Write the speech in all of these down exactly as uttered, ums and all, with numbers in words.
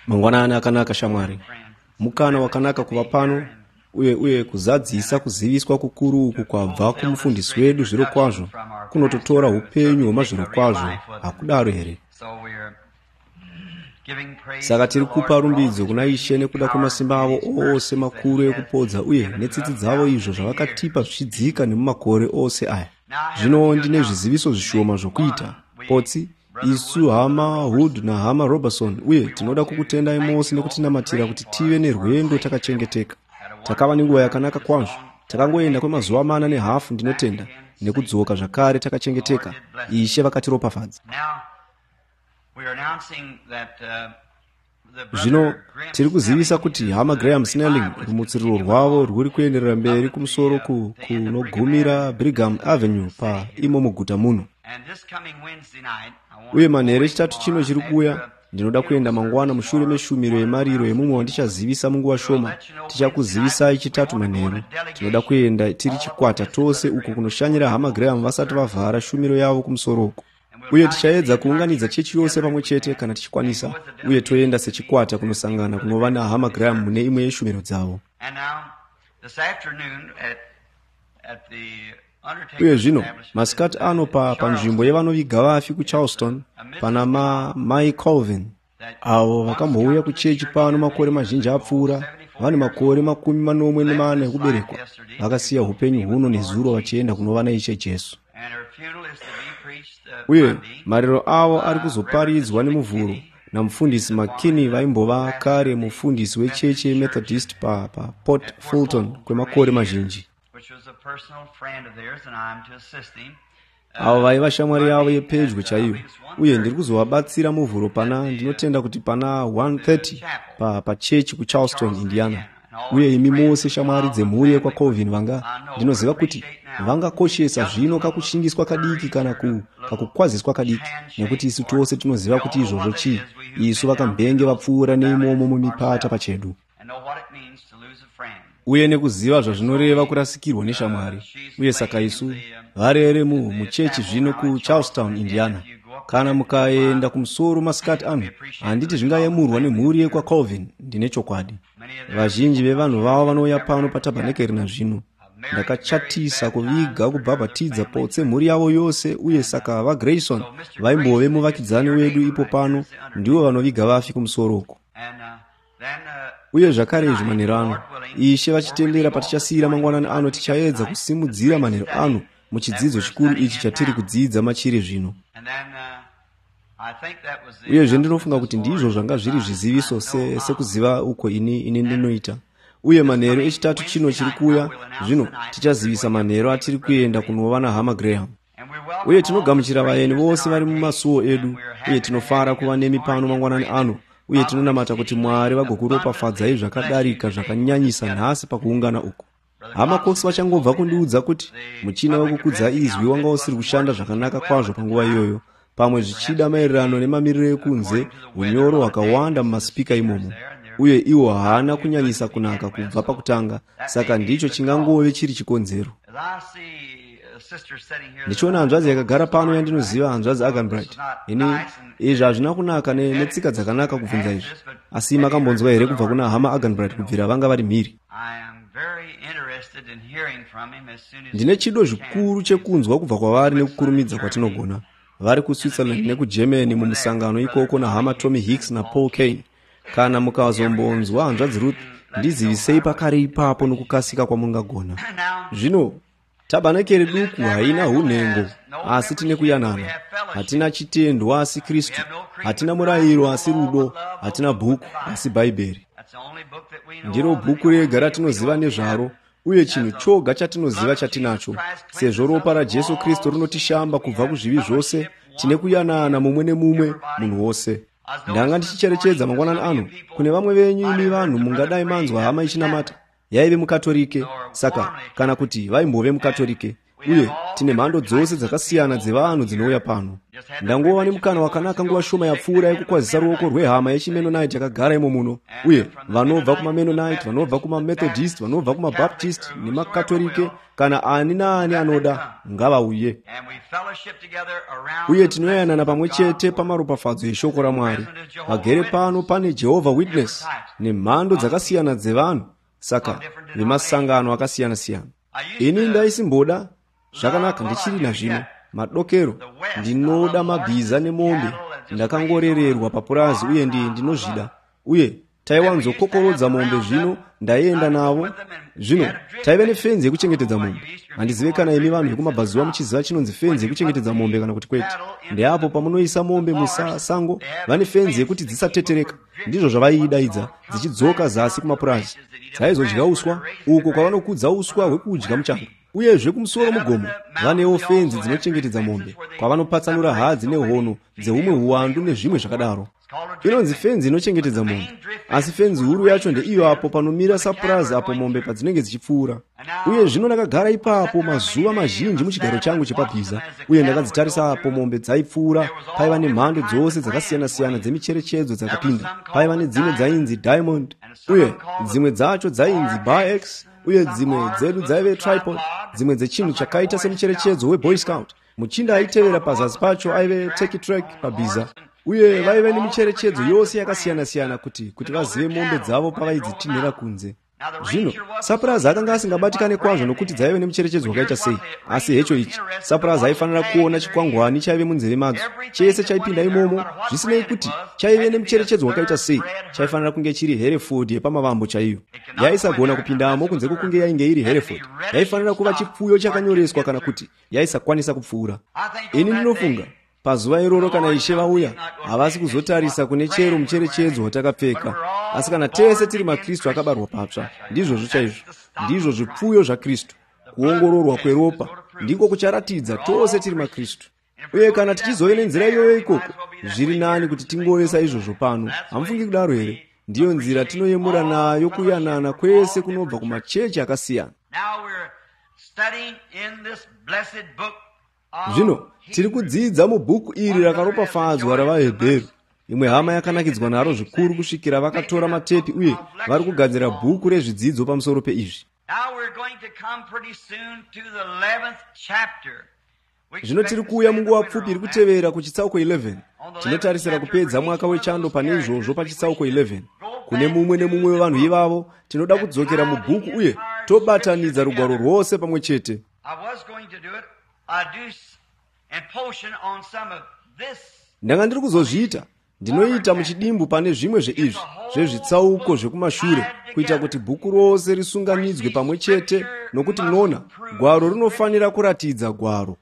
Mangwanani akanaka shamwari. Mukana wakanaka kuva pano uye uye kuzadzisa kuziviswa kukuru uku kwabva kumufundisi wedu zviro kwazvo kunototora upenyu hwemazviro kwazvo. Hakudaro here? Saka tiri kupa rumbidzo kuna Ishe nekuda kwemasimba avo ose makuru ekupodza uye netsitsi dzavo izvo zvavakatipa zvichidzika nemumakore ose aya. Zvino ndine zviziviso zvishoma zvokuita. Potsi isu hama Hood na hama Robertson uye tinoda kukutendai mose nekutinamatira kuti tive nerwendo takachengeteka. Takava nenguva yakanaka kwazvo. Takangoenda kwemazuva mana nehafu ndinotenda nekudzoka zvakare takachengeteka. Ishe vakatiropafadza. Zvino tiri kuzivisa kuti hama Graham Snelling rumutsiriro rwavo rwuri kuenderera mberi kumusoro kunogumira Brigham Avenue pa imo muguta muno. Uye manheru echitatu chino chiri kuuya ndinoda kuenda mangwana mushure meshumiro yemariro yemumwe wandichazivisa munguva shoma. Tichakuzivisai chitatu manheru. Tinoda kuenda tiri chikwata tose uko kunoshanyira hama Graham vasati vavhara shumiro yavo kumusoroko. Uye tichaedza kuunganidza chechi yose pamwe chete kana tichikwanisa, uye toenda sechikwata kunosangana kunova nahama Graham mune imwe yeshumiro dzavo. Uye zvino masikati ano pa panzvimbo yevanoviga vafi kuCharleston pana ma Mai Colvin avo vakambouya kuchechi pano makore mazhinji apfuura. Vane makore makumi manomwe nemana ekuberekwa. Vakasiya upenyu huno nezuro vachienda kunova naIshe Jesu. Uye mariro avo ari kuzoparidzwa nemuvhuro namufundisi McKinney vaimbova kare mufundisi wechechi yeMethodist pa, pa Port Fulton kwemakore mazhinji. Avo vaiva shamwari yavo yepedyo chaiyo, uye ndiri kuzovabatsira muvhuro pana ndinotenda kuti pana one thirty pa, pa chechi kuCharleston, Indiana. Uye imi mose shamwari dzemhuri yekwa Colvin vanga ndinoziva kuti vangakoshesa zvino kakushingiswa kadiki kana ku, kakukwaziswa kadiki, nekuti isu tose tinoziva kuti izvozvo chii. Isu vakambenge vapfuura neimomo mumipata pachedu. Uye nekuziva zvazvinoreva kurasikirwa neshamwari. Uye saka isu varere mu muchechi zvino kuCharlestown, Indiana. Kana mukaenda kumusoro masikati ano, handiti zvingayemurwa nemhuri yekwa Colvin. Ndine chokwadi. Vazhinji vevanhu vavo vanouya pano patabhanekeri nazvino. Ndakachatisa kuviga kubhabhatidza potse mhuri yavo yose, uye saka vaGrayson vaimbove muvakidzani wedu ipo pano ndivo vanoviga vafi kumusoroko. Uye zvakare izvi manheru ano, Ishe vachitendera patichasiyira mangwanani ano tichaedza kusimudzira manheru ano muchidzidzo chikuru ichi chatiri kudzidza machiri zvino. Uye zvendinofunga kuti ndizvo zvanga zviri zviziviso se, sekuziva uko ini ini ndinoita. Uye manheru echitatu chino chiri kuuya zvino tichazivisa manheru atiri kuenda kunova nahama Graham. Uye tinogamuchira vaeni vose vari mumasuo edu, uye tinofara kuva nemi pano mangwanani ano, uye tinonamata kuti Mwari vagokuropafadzai zvakadarika zvakanyanyisa nhasi pakuungana uku. Hama Cox vachangobva kundiudza kuti muchina wekukudza izwi wanga usiri kushanda zvakanaka kwazvo panguva iyoyo, pamwe zvichida maererano nemamiriro ekunze, unyoro hwakawanda mumasipika imomo. Uye iwo haana kunyanyisa kunaka kubva pakutanga, saka ndicho chingangove chiri chikonzero. Ndichiona hanzvadzi yakagara pano yandinoziva, hanzvadzi Aganbright. Ini izvi hazvina kunaka netsika dzakanaka kubvunza izvi, asi makambonzwa here kubva kuna hama Aganbright kubvira vanga vari mhiri? Ndine chido zvikuru chekunzwa kubva kwavari nekukurumidza kwatinogona. Vari kuSwitzerland nekuGermany mumusangano ikoko nahama Tommy Hicks na Paul Kane. Kana mukazombonzwa hanzvadzi Ruth, ndizivisei pakare ipapo nokukasika kwamungagona. Zvino tabhanekeri duku haina unhengo, asi tine kuyanana. Hatina chitendwa asi Kristu, hatina murayiro asi rudo, hatina bhuku asi Bhaibheri. Ndiro bhuku rega ratinoziva nezvaro, uye chinhu choga chatinoziva chatinacho. Sezvo ropa raJesu Kristu rinotishamba kubva kuzvivi zvose, tine kuyanana mumwe nemumwe munhu wose. Ndanga ndichicherechedza mangwanani ano, kune vamwe venyu imi vanhu mungadai manzwa hama ichinamata yaive mukatolike, saka kana kuti vaimbove mukatolike, uye tine mhando dzose dzakasiyana dzevanhu dzinouya pano. Ndangova ni mukana wakanaka nguva shoma yapfuura yekukwazisa ruoko rwehama yechiMennonite yakagara imo muno, uye vanobva kumaMennonite, vanobva kumaMethodist, vanobva kumabaptist nemakatolike, kana ani naani anoda ngavauye, uye tinoyanana pamwe chete pamaropafadzo eshoko raMwari. Pagere pano pane Jehovah Witness nemhando dzakasiyana dzevanhu, saka vemasangano akasiyana-siyana. Ini ndaisimboda zvakanaka ndichiri nazvino madokero ndinoda mabhiza nemombe, ndakangorererwa papurazi uye ndi ndinozvida, uye taiwanzokokorodza mombe zvino ndaenda navo. Zvino taiva nefenzi yekuchengetedza mombe. Handizive kana imi vanhu vekumabhazuva muchiziva chinonzi fenzi yekuchengetedza mombe kana kuti kwete. Ndeapo pamunoisa mombe musango vane fenzi yekuti dzisatetereka, ndizvo zvavaidaidza, dzichidzoka zasi kumapurazi. Dzaizodya uswa uko kwavanokudza uswa hwekudya muchando, uyezve kumusoro mugomo vanewo fenzi dzinochengetedza mombe, kwavanopatsanura hadzi nehono dzeumwe huwandu nezvimwe zvakadaro. Inonzi fenzi inochengetedza mombe, asi fenzi huru yacho ndeiyo apo panomira sapurazi apo mombe padzinenge dzichipfuura. Uye zvino ndakagara ipapo mazuva mazhinji muchigaro changu chepabhiza, uye ndakadzitarisa apo mombe dzaipfuura. Paiva nemhando dzose dzakasiyana-siyana dzemicherechedzo dzakapinda. Paiva nedzimwe dzainzi Diamond, uye dzimwe dzacho dzainzi Bar-X, uye dzimwe dzedu dzaive tripod, dzimwe dzechinhu chakaita semucherechedzo weBoy Scout. Muchinda aitevera pazasi pacho aive Turkey Track pabhiza, uye vaive nemicherechedzo yose yakasiyana-siyana kuti kuti vazive mombe dzavo pavaidzitinhira kunze. Zvino sapurazi akanga asingabatikane kwazvo nokuti dzaive nemicherechedzo wakaita sei, asi hecho ichi sapurazi aifanira kuona chikwangwani chaive munzeve madzo. Chese chaipinda imomo, zvisinei kuti chaive nemicherechedzo wakaita sei, chaifanira kunge chiri Hereford yepamavambo chaiyo. Yaisagona kupindamo kunze kwokunge yainge iri Hereford. Yaifanira kuva chipfuyo chakanyoreswa kana kuti yaisakwanisa kupfuura. Ini ndinofunga pazuva iroro kana Ishe vauya, havasi kuzotarisa kune chero mucherechedzo watakapfeka, asi kana tese tiri maKristu akabarwa patsva, ndizvozvo chaizvo, ndizvo zvipfuyo zvaKristu. Kuongororwa kweropa ndiko kucharatidza tose tiri maKristu. Uye kana tichizove nenzira iyoyo ikoko, zviri nani kuti tingovesa izvozvo pano. Hamufungi kudaro here? Ndiyo nzira tinoyemura nayo kuyanana kwese kunobva kumachechi akasiyana. Zvino tiri kudzidza mubhuku iri rakaropafadzwa ravaHebheru. Imwe hama yakanakidzwa naro zvikuru kusvikira vakatora matepi uye vari kugadzira bhuku rezvidzidzo pamusoro peizvi. Zvino tiri kuuya munguva pfupi iri kutevera kuchitsauko eleven. Tinotarisira kupedza mwaka wechando pane izvozvo pachitsauko eleven. Kune mumwe nemumwe wevanhu ivavo tinoda kudzokera mubhuku uye tobatanidza rugwaro rwose pamwe chete. Ndanga ndiri kuzozviita ndinoita muchidimbu pane zvimwe zveizvi zvezvitsauko zvekumashure, kuita kuti bhuku rose risunganidzwe pamwe chete, nokuti mnona gwaro rinofanira kuratidza gwaro.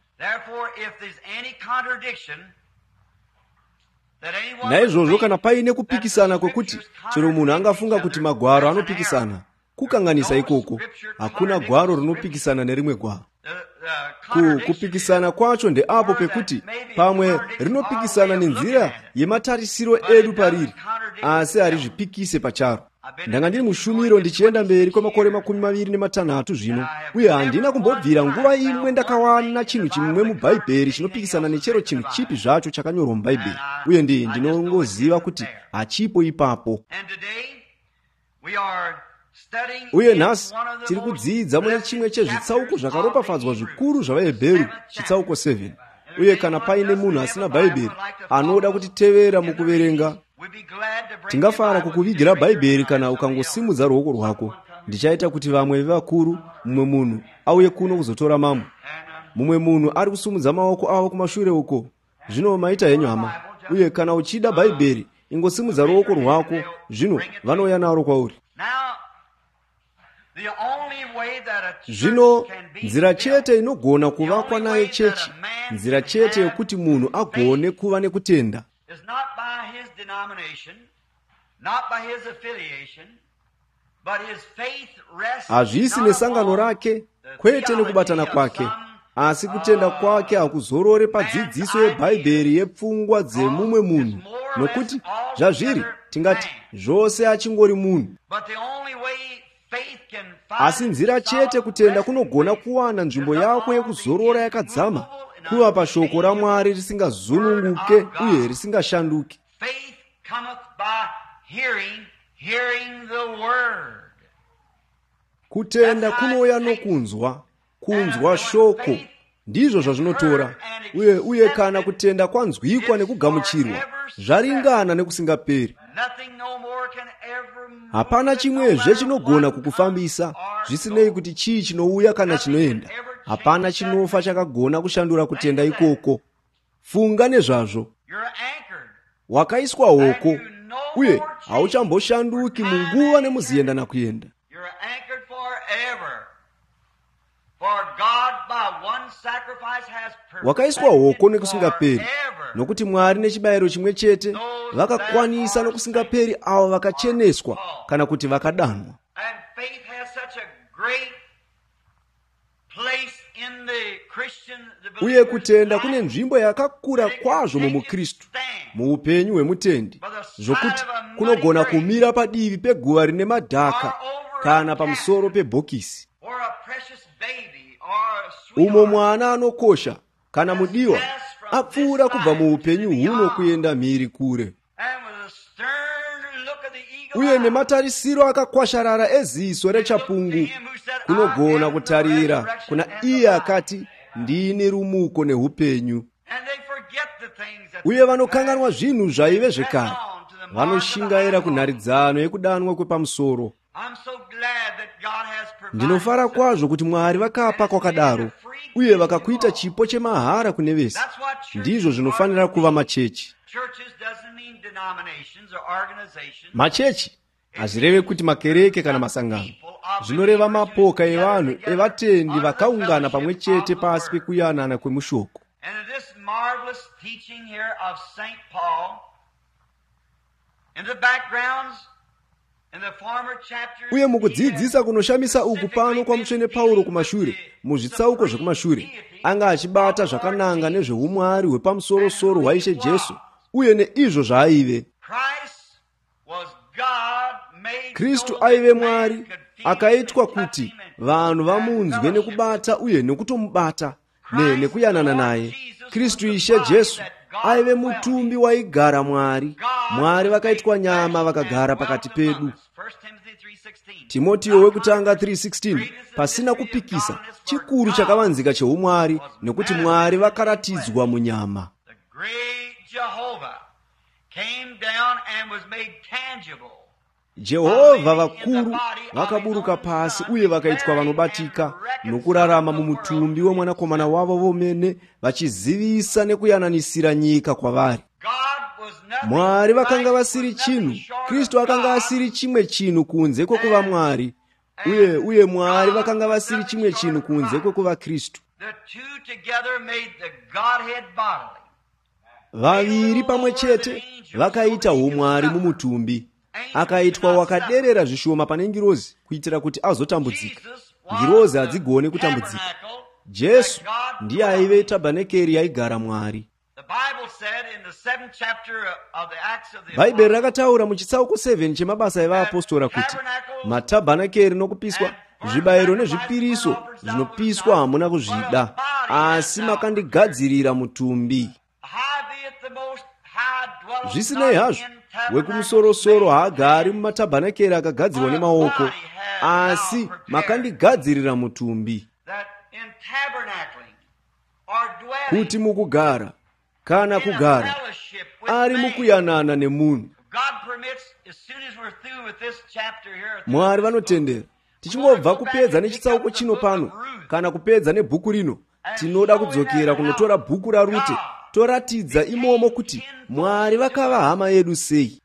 Naizvozvo kana paine kupikisana kwekuti chero munhu angafunga kuti magwaro anopikisana, kukanganisa ikoko. Hakuna gwaro rinopikisana nerimwe gwaro. Ku, kupikisana kwacho ndeapo pekuti pamwe rinopikisana nenzira yematarisiro edu pariri, asi harizvipikise pacharo. Ndanga ndiri mushumiro ndichienda mberi kwemakore makumi maviri nematanhatu zvino, uye handina kumbobvira nguva imwe ndakawana chinhu chimwe mubhaibheri chinopikisana nechero chinhu chipi zvacho chakanyorwa mubhaibheri, uye ndi ndinongoziva kuti hachipo ipapo. Uye nhasi tiri kudzidza mune chimwe chezvitsauko zvakaropafadzwa zvikuru zvavaHebheru, chitsauko seven. Uye kana paine munhu asina bhaibheri anoda kutitevera mukuverenga, tingafara kukuvigira bhaibheri kana ukangosimudza ruoko rwako. Ndichaita kuti vamwe vevakuru, mumwe munhu auye kuno kuzotora mambo, mumwe munhu ari kusumudza maoko avo kumashure uko. Zvino maita henyu hama, uye kana uchida bhaibheri ingosimudza ruoko rwako, zvino vanouya naro kwauri. Zvino nzira chete inogona kuvakwa nayo chechi, nzira chete yokuti munhu agone kuva nekutenda, hazvisi nesangano rake, kwete nekubatana kwake, asi kutenda kwake hakuzorore padzidziso yebhaibheri yepfungwa dzemumwe munhu, nokuti zvazviri tingati zvose achingori munhu. asi nzira chete kutenda kunogona kuwana nzvimbo yako yekuzorora yakadzama kuva pashoko raMwari risingazununguke uye risingashanduke. Faith cometh by hearing, hearing the word. Kutenda kunouya nokunzwa, kunzwa shoko. Ndizvo zvazvinotora. Uye uye kana kutenda kwanzwikwa nekugamuchirwa, zvaringana nekusingaperi. Hapana chimwezve chinogona kukufambisa, zvisinei kuti chii chinouya kana chinoenda. Hapana chinofa chakagona kushandura kutenda ikoko. Funga nezvazvo. Wakaiswa hoko, uye hauchamboshanduki munguva nemuzienda nakuenda. Wakaiswa hoko nekusingaperi, nokuti Mwari nechibayiro chimwe chete vakakwanisa nokusingaperi avo vakacheneswa kana kuti vakadanwa. Uye kutenda kune nzvimbo yakakura kwazvo mumukristu, muupenyu hwemutendi, zvokuti kunogona kumira padivi peguva rine madhaka kana pamusoro pebhokisi. Umo mwana anokosha kana mudiwa apfuura kubva muupenyu huno kuenda mhiri kure. Uye nematarisiro akakwasharara eziso rechapungu kunogona kutarira kuna iye akati ndine rumuko neupenyu. Uye vanokanganwa zvinhu zvaive zvekare, vanoshingaira kunharidzano yekudanwa kwepamusoro. Ndinofara kwazvo kuti Mwari vakapa kwakadaro, uye vakakuita chipo chemahara kune vese. Ndizvo zvinofanira kuva machechi. Machechi hazvireve kuti makereke kana masangano. Zvinoreva mapoka evanhu evatendi vakaungana pamwe chete pasi pekuyanana kwemushoko. Uye mukudzidzisa kunoshamisa uku pano kwa mutsvene Pauro kumashure, muzvitsauko zvekumashure, anga achibata zvakananga nezveumwari hwepamusoro-soro hwaIshe Jesu, uye neizvo zvaaive. Kristu aive Mwari, akaitwa kuti vanhu vamunzwe nekubata uye nekutomubata, ne nekuyanana naye. Kristu Ishe Jesu aive mutumbi waigara Mwari. Mwari vakaitwa nyama vakagara pakati pedu. Timoteo wekutanga three sixteen, pasina kupikisa, chikuru chakavanzika cheumwari, nekuti Mwari vakaratidzwa munyama. Jehovha vakuru vakaburuka pasi uye vakaitwa vanobatika nokurarama mumutumbi wemwanakomana wavo vomene, vachizivisa nekuyananisira nyika kwavari. Mwari vakanga vasiri chinhu, Kristu akanga asiri chimwe chinhu kunze kwekuva Mwari, uye uye Mwari vakanga vasiri chimwe chinhu kunze kwekuva Kristu. Vaviri pamwe chete vakaita umwari mumutumbi. Akaitwa wakaderera zvishoma pane ngirozi kuitira kuti azotambudzika. Ngirozi hadzigone kutambudzika. Jesu ndiye aive tabhanekeri yaigara Mwari. Bhaibheri rakataura muchitsauko seven chemabasa evaapostora kuti matabhanekeri nokupiswa, zvibayiro nezvipiriso zvinopiswa hamuna kuzvida, asi makandigadzirira mutumbi. Zvisinei hazvo, wekumusoro-soro haagari mumatabhanekeri akagadzirwa nemaoko, asi makandigadzirira mutumbi. Kuti mukugara kana kugara ari mukuyanana nemunhu. Mwari vanotendera tichingobva kupedza nechitsauko chino pano kana kupedza nebhuku rino, tinoda kudzokera kunotora bhuku raRute toratidza imomo kuti Mwari vakava hama yedu sei.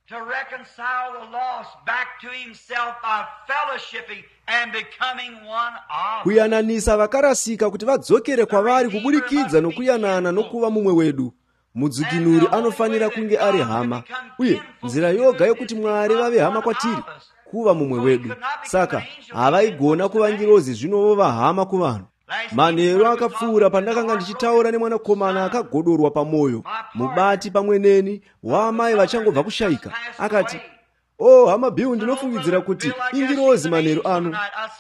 Kuyananisa vakarasika kuti vadzokere kwavari kuburikidza nokuyanana nokuva mumwe wedu. Mudzikinuri anofanira kunge ari hama, uye nzira yoga yokuti Mwari vave hama kwatiri kuva mumwe wedu. Saka havaigona kuva ngirozi zvinovova hama kuvanhu. Manheru akapfuura pandakanga ndichitaura nemwanakomana akagodorwa pamwoyo, mubati pamwe neni waamai vachangobva kushaika. Akati, oh hama Bill, ndinofungidzira kuti ingirozi manero anu.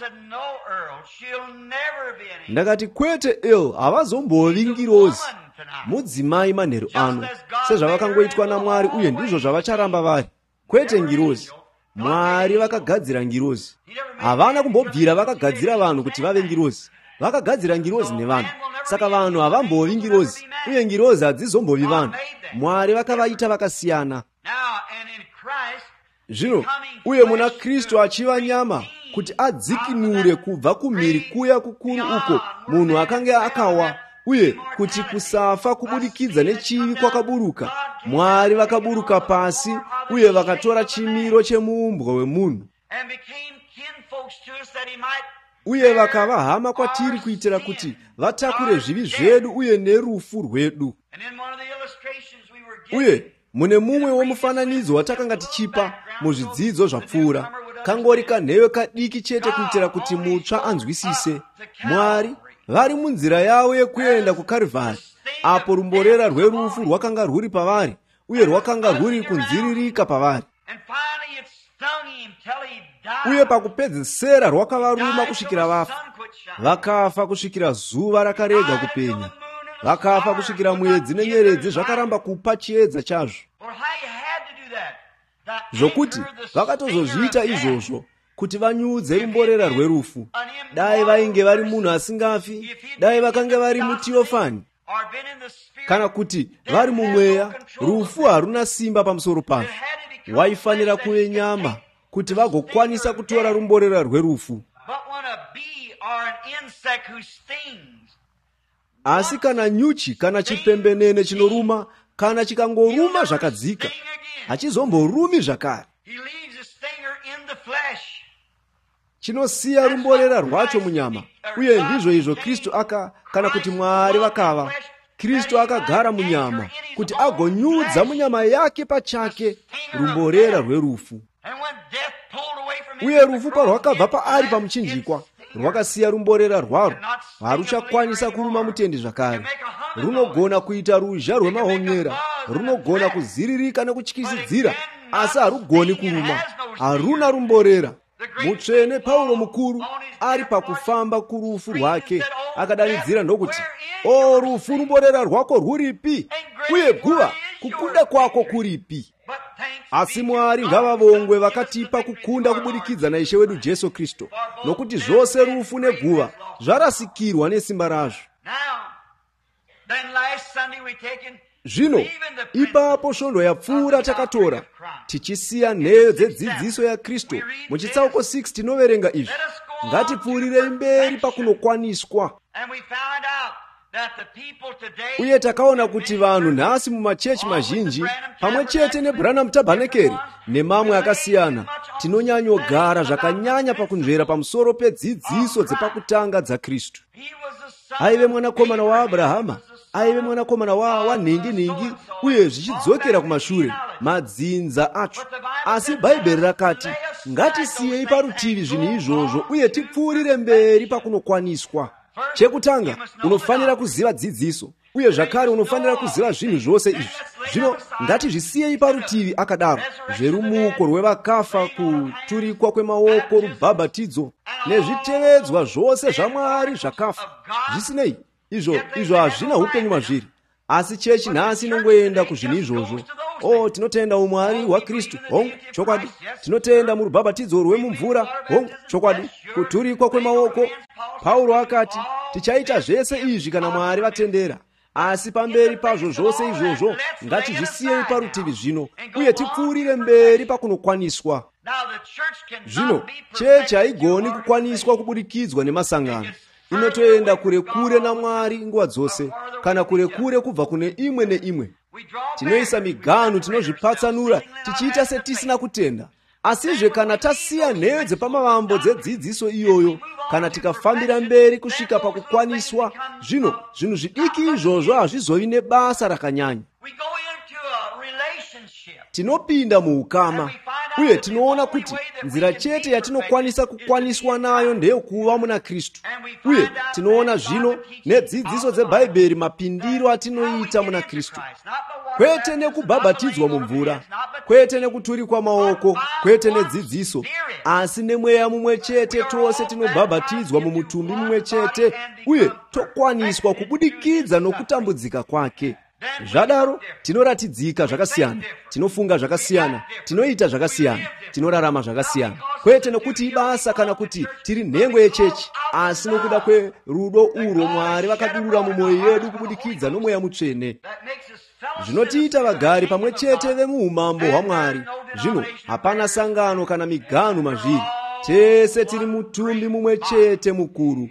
Ndakati kwete Earl, havazombovi ingirozi mudzimai manero anu sezvavakangoitwa naMwari, uye ndizvo zvavacharamba vari. Kwete ngirozi. Mwari vakagadzira ngirozi. Havana kumbobvira vakagadzira vanhu kuti vave ngirozi. Vakagadzira ngirozi nevanhu. Saka vanhu havambovi ngirozi, uye ngirozi hadzizombovi vanhu. Mwari vakavaita vakasiyana. Zvino uye muna Kristu achiva nyama kuti adzikinure kubva kumhiri kuya kukuru uko munhu akanga akawa, uye kuti kusafa kubudikidza nechivi kwakaburuka, Mwari vakaburuka pasi uye vakatora chimiro chemuumbwa wemunhu, uye vakava hama kwatiri kuitira kuti vatakure zvivi zvedu uye nerufu rwedu. Uye mune mumwe womufananidzo watakanga tichipa muzvidzidzo zvapfuura, kangori kanheyo kadiki chete kuitira kuti mutsva anzwisise, Mwari vari munzira yavo yekuenda kuKarivhari, apo rumborera rwerufu rwakanga rwuri pavari uye rwakanga rwuri kunziririka pavari, uye pakupedzisira rwakavaruma kusvikira vafa. Vakafa kusvikira zuva rakarega kupenya, vakafa kusvikira mwedzi nenyeredzi zvakaramba kupa chiedza chazvo, zvokuti vakatozozviita izvozvo kuti vanyudze rumborera rwerufu. Dai vainge vari munhu asingafi, dai vakanga vari muTeofani, kana kuti vari mumweya, rufu haruna simba pamusoro pazvo. Waifanira kuve nyama kuti vagokwanisa kutora rumborera rwerufu. Asi kana nyuchi kana chipembenene chinoruma, kana chikangoruma zvakadzika, hachizomborumi zvakare. Chinosiya rumborera rwacho munyama, uye ndizvo izvo Kristu aka, kana kuti Mwari vakava. Kristu akagara munyama kuti agonyudza munyama yake pachake rumborera rwerufu. Uye rufu parwakabva paari pamuchinjikwa, rwakasiya rumborera rwaro, haruchakwanisa kuruma mutendi zvakare. Runogona kuita ruzha rwemahonyera, runogona kuziririka nekutyisidzira, asi harugoni kuruma, haruna rumborera. Mutsvene Paulo mukuru ari pakufamba kurufu rwake akadanidzira ndokuti, o rufu, rumborera rwako rwuripi? Uye guva, kukunda kwako kuripi? Asi Mwari ngavavongwe vakatipa kukunda kubudikidza naIshe wedu Jesu Kristu, nokuti zvose rufu neguva zvarasikirwa nesimba razvo. Zvino ipapo svondo yapfuura takatora, tichisiya nheyo dzedzidziso yaKristu. Muchitsauko six tinoverenga izvi: ngatipfuurirei mberi pakunokwaniswa. Uye takaona kuti vanhu nhasi mumachechi mazhinji, pamwe chete neBranham Tabernacle nemamwe akasiyana, tinonyanyogara zvakanyanya pakunzvera pamusoro pedzidziso dzepakutanga dzaKristu. Aive mwanakomana waAbrahama, aive mwanakomana wanhingi-ningi, uye zvichidzokera kumashure, madzinza acho. Asi Bhaibheri rakati, ngatisiyei parutivi zvinhu izvozvo uye tipfuurire mberi pakunokwaniswa. Chekutanga, unofanira kuziva dzidziso, uye zvakare unofanira kuziva zvinhu zvose izvi. Zvino ngatizvisiyei parutivi akadaro: zverumuko rwevakafa, kuturikwa kwemaoko, rubhabhatidzo, nezvitevedzwa zvose zvaMwari zvakafa. Zvisinei, izvo izvo hazvina upenyu mazviri. Asi chechi nhasi inongoenda kuzvinhu izvozvo. O, tinotenda umwari hwaKristu, hongu, chokwadi. Tinotenda murubhabhatidzo rwemumvura, hongu, chokwadi. Kuturikwa kwemaoko. Paulo akati, tichaita zvese izvi kana Mwari vatendera. Asi pamberi pazvo zvose izvozvo, ngatizvisiyei parutivi zvino, uye tipfuurire mberi pakunokwaniswa. Zvino chechi haigoni kukwaniswa kubudikidzwa nemasangano. Inotoenda kure kure naMwari nguva dzose, kana kure kure kubva kune imwe neimwe. Tinoisa miganhu, tinozvipatsanura, tichiita setisina kutenda. Asizve kana tasiya nheyo dzepamavambo dzedzidziso iyoyo, kana tikafambira mberi kusvika pakukwaniswa, zvino zvinhu zvidiki izvozvo hazvizovi nebasa rakanyanya. Tinopinda muukama, uye tinoona kuti nzira chete yatinokwanisa kukwaniswa nayo ndeyekuva muna Kristu. Uye tinoona zvino nedzidziso dzeBhaibheri mapindiro atinoita muna Kristu, kwete nekubhabhatidzwa mumvura, kwete nekuturikwa maoko, kwete nedzidziso, asi nemweya mumwe chete tose tinobhabhatidzwa mumutumbi mumwe chete, uye tokwaniswa kubudikidza nokutambudzika kwake. Zvadaro tinoratidzika zvakasiyana, tinofunga zvakasiyana, tinoita zvakasiyana, tinorarama zvakasiyana, kwete nokuti ibasa kana kuti tiri nhengo yechechi, asi nokuda kwerudo urwo Mwari vakadurura mumwoyo yedu kubudikidza nomweya mutsvene. Zvinotiita vagari pamwe chete vemuumambo hwaMwari. Zvino hapana sangano kana miganu mazviri, tese tiri mutumbi mumwe chete mukuru.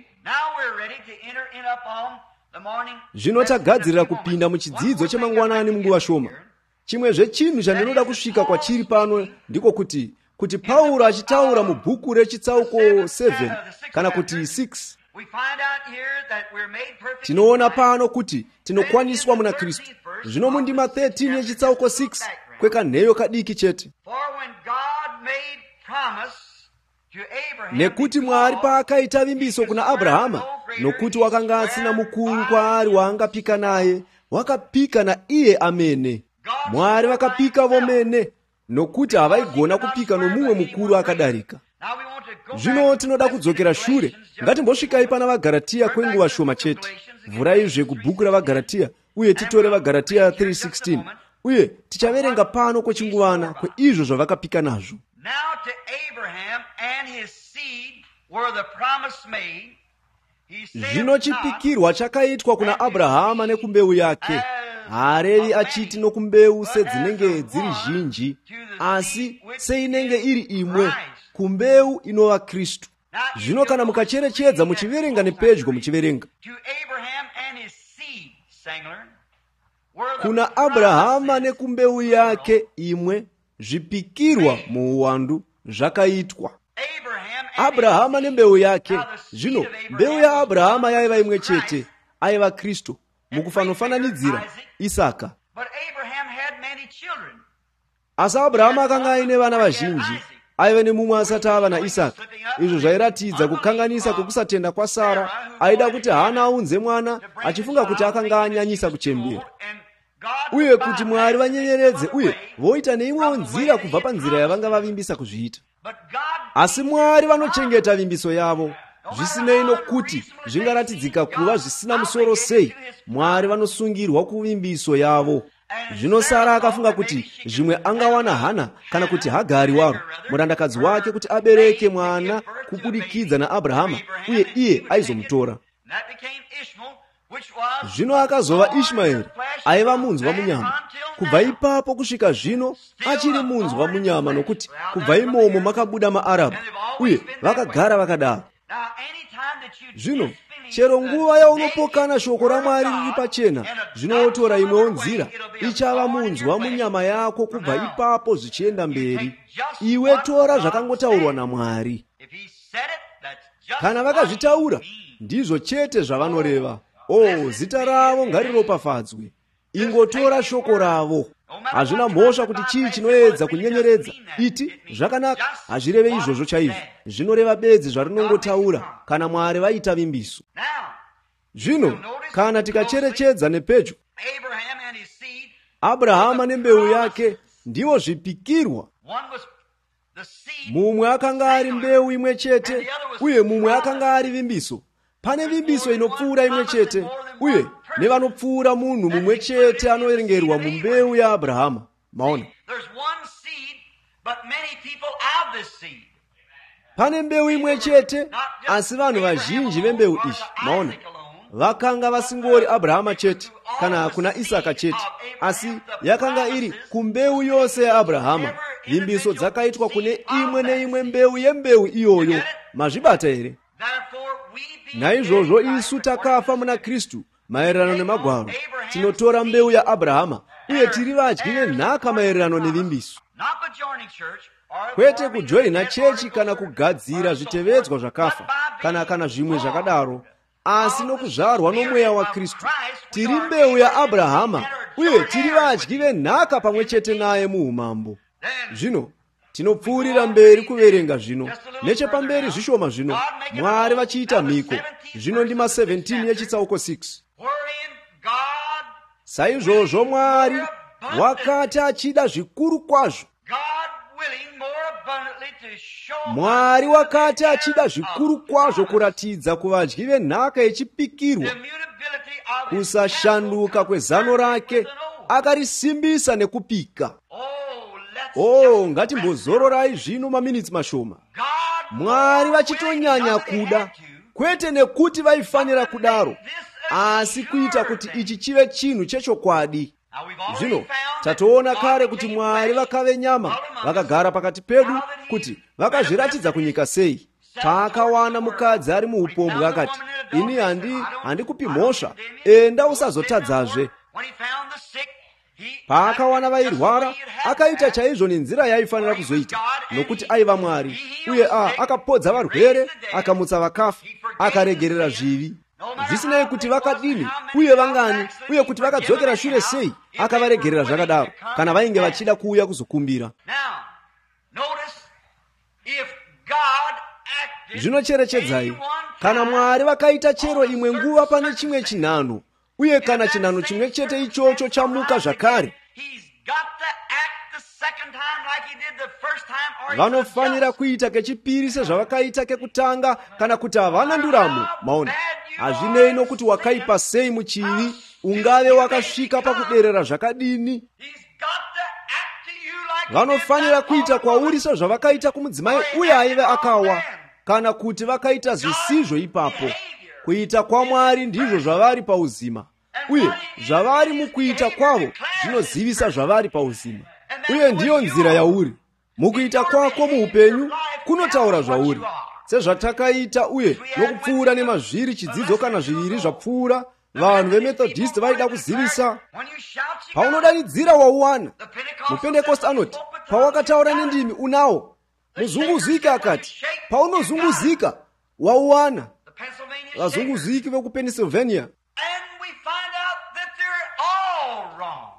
Zvino tagadzirira kupinda muchidzidzo chemangwanani munguva shoma. Chimwe zvechinhu chandinoda kusvika kwachiri pano ndiko kuti kuti Pauro achitaura mubhuku rechitsauko seven kana kuti six, tinoona pano kuti tinokwaniswa muna Kristu. Zvino mundima thirteen yechitsauko six kwekanheyo kadiki chete, nekuti Mwari paakaita vimbiso kuna Abrahama, nokuti wakanga asina mukuru kwaari waangapika naye, wakapika na iye amene. Mwari vakapika vomene, nokuti havaigona kupika nomumwe mukuru akadarika. Zvino tinoda kudzokera shure. Ngatimbosvikai pana vaGaratia kwenguva shoma chete. Vhuraizve kubhuku ravaGaratia uye titore vaGaratia three sixteen, uye tichaverenga pano kwechinguvana kweizvo zvavakapika nazvo. Now to Abraham and his seed were the promise made. Zvino chipikirwa chakaitwa kuna Abrahama nekumbeu yake. Haarevi achiti nokumbeu sedzinenge dziri zhinji, asi seinenge iri imwe, kumbeu inova Kristu. Zvino kana mukacherechedza muchiverenga nepedyo muchiverenga, kuna Abrahama nekumbeu yake imwe, zvipikirwa muuwandu zvakaitwa. Abrahama nembeu yake. Zvino mbeu ya Abrahama yaiva imwe chete, aiva Kristu, mukufanofananidzira Isaka. Asi Abrahama akanga aine vana vazhinji, aiva nemumwe asati ava naIsaka. Izvo zvairatidza kukanganisa kwekusatenda kwaSara, aida kuti haana aunze mwana, achifunga kuti akanga anyanyisa kuchembera, uye kuti Mwari vanyenyeredze uye voita neimwewo nzira kubva panzira yavanga vavimbisa kuzviita. Asi Mwari vanochengeta vimbiso yavo, zvisinei nokuti zvingaratidzika kuva zvisina musoro sei. Mwari vanosungirwa kuvimbiso yavo. Zvino Sara akafunga kuti zvimwe angawana Hana kana kuti Hagari waro murandakadzi wake kuti abereke mwana kubudikidza naAbrahama, uye iye aizomutora. Zvino akazova Ishmaeri, aiva munzwa munyama. Kubva ipapo kusvika zvino achiri munzwa munyama, nokuti kubva imomo makabuda maArabhu, uye vakagara vakadaro. Zvino chero nguva yaunopokana shoko raMwari riri pachena, zvinotora imwewo nzira, ichava munzwa munyama yako kubva ipapo zvichienda mberi. Iwe tora zvakangotaurwa naMwari. Kana vakazvitaura, ndizvo chete zvavanoreva. Oh, zita ravo ngariropafadzwe. Ingotora shoko ravo. Hazvina mhosva kuti chii chinoedza kunyenyeredza. Iti zvakanaka, hazvireve izvozvo chaizvo. Zvinoreva bedzi zvarinongotaura kana Mwari vaita vimbiso. Zvino kana tikacherechedza nepedyo, Abrahama nembeu yake ndivo zvipikirwa. Mumwe akanga ari mbeu imwe chete, uye mumwe akanga ari vimbiso. Pane vimbiso inopfuura imwe chete, uye nevanopfuura munhu mumwe chete anoerengerwa mumbeu ya Abrahama. Maona, pane mbeu imwe chete, asi vanhu vazhinji vembeu ishi. Maona, vakanga vasingori Abrahama chete kana kuna Isaka chete, asi yakanga iri kumbeu yose ya Abrahama. Vimbiso dzakaitwa kune imwe neimwe mbeu yembeu iyoyo. Mazvibata here? Naizvozvo isu takafa muna Kristu maererano nemagwaro, tinotora mbeu ya Abrahama, uye tiri vadyi venhaka maererano nevimbiso. Kwete kujoina chechi kana kugadzira zvitevedzwa zvakafa kana kana zvimwe zvakadaro, asi nokuzvarwa nomweya wa Kristu. Tiri mbeu ya Abrahama, uye tiri vadyi venhaka pamwe chete naye muumambo. Zvino tinopfuurira mberi kuverenga zvino. Nechepamberi zvishoma zvino, Mwari vachiita mhiko. Zvino ndima seventeen yechitsauko six. Saizvozvo Mwari, abundantly, wakati achida zvikuru kwazvo. God willing more abundantly to show Mwari wakati achida us zvikuru kwazvo kuratidza kuvadyi venhaka yechipikirwa the immutability of his kusashanduka kwezano rake, akarisimbisa nekupika. Oh, let's Oh, just ngatimbozororai zvino maminitsi mashoma. God Mwari more vachitonyanya willing, not that they kuda, had to, kwete nekuti vaifanira but to kudaro, make this a asi sure kuita kuti thing. ichi chive chinhu chechokwadi. Now, we've already Zvino found that tatoona God kare kuti became Mwari flesh, vakave nyama, dwelt among us, vakagara pakati pedu, kuti vakazviratidza kunyika sei. Paakawana mukadzi ari muupombwe akati, ini handi handikupi mhosva, enda usazotadzazve. When he found the sick, he Paakawana vairwara, akaita chaizvo nenzira yaifanira kuzoita, nokuti aiva Mwari, uye a akapodza varwere, akamutsa vakafa, akaregerera zvivi. Zvisinei kuti vakadini uye vangani, uye kuti vakadzokera shure sei, akavaregerera zvakadaro, kana vainge vachida kuuya kuzokumbira. Now, notice, if God acted Zvinocherechedzai, any one kana time Mwari vakaita chero imwe nguva pane chimwe chinhano, uye kana chinhano chimwe chete ichocho chamuka zvakare, he's got to act the second time like he did the first time, or he's vanofanira unjust. kuita kechipiri sezvavakaita kekutanga, kana kuti havana nduramo. Maona, hazvinei nokuti wakaipa sei muchivi, ungave wakasvika pakuderera zvakadini, He's got to act to you like he did vanofanira that kuita woman. kwauri sezvavakaita kumudzimai uye aive akawa, kana kuti vakaita zvisizvo ipapo. Kuita kwaMwari ndizvo zvavari pauzima, uye zvavari mukuita kwavo zvinozivisa zvavari pauzima, uye ndiyo nzira yauri. Mukuita kwako muupenyu kunotaura zvauri, sezvatakaita uye nokupfuura nemazviri chidzidzo kana zviviri zvapfuura. Vanhu vemethodist vaida kuzivisa, When you shout, you got paunodanidzira wauwana. the Pentecost Mupentekoste anoti, pawakataura nendimi unawo. Muzunguziki akati, paunozunguzika wauwana. the Pennsylvania Shakers. Vazunguziki vekupennsylvania. And we find out that they're all wrong.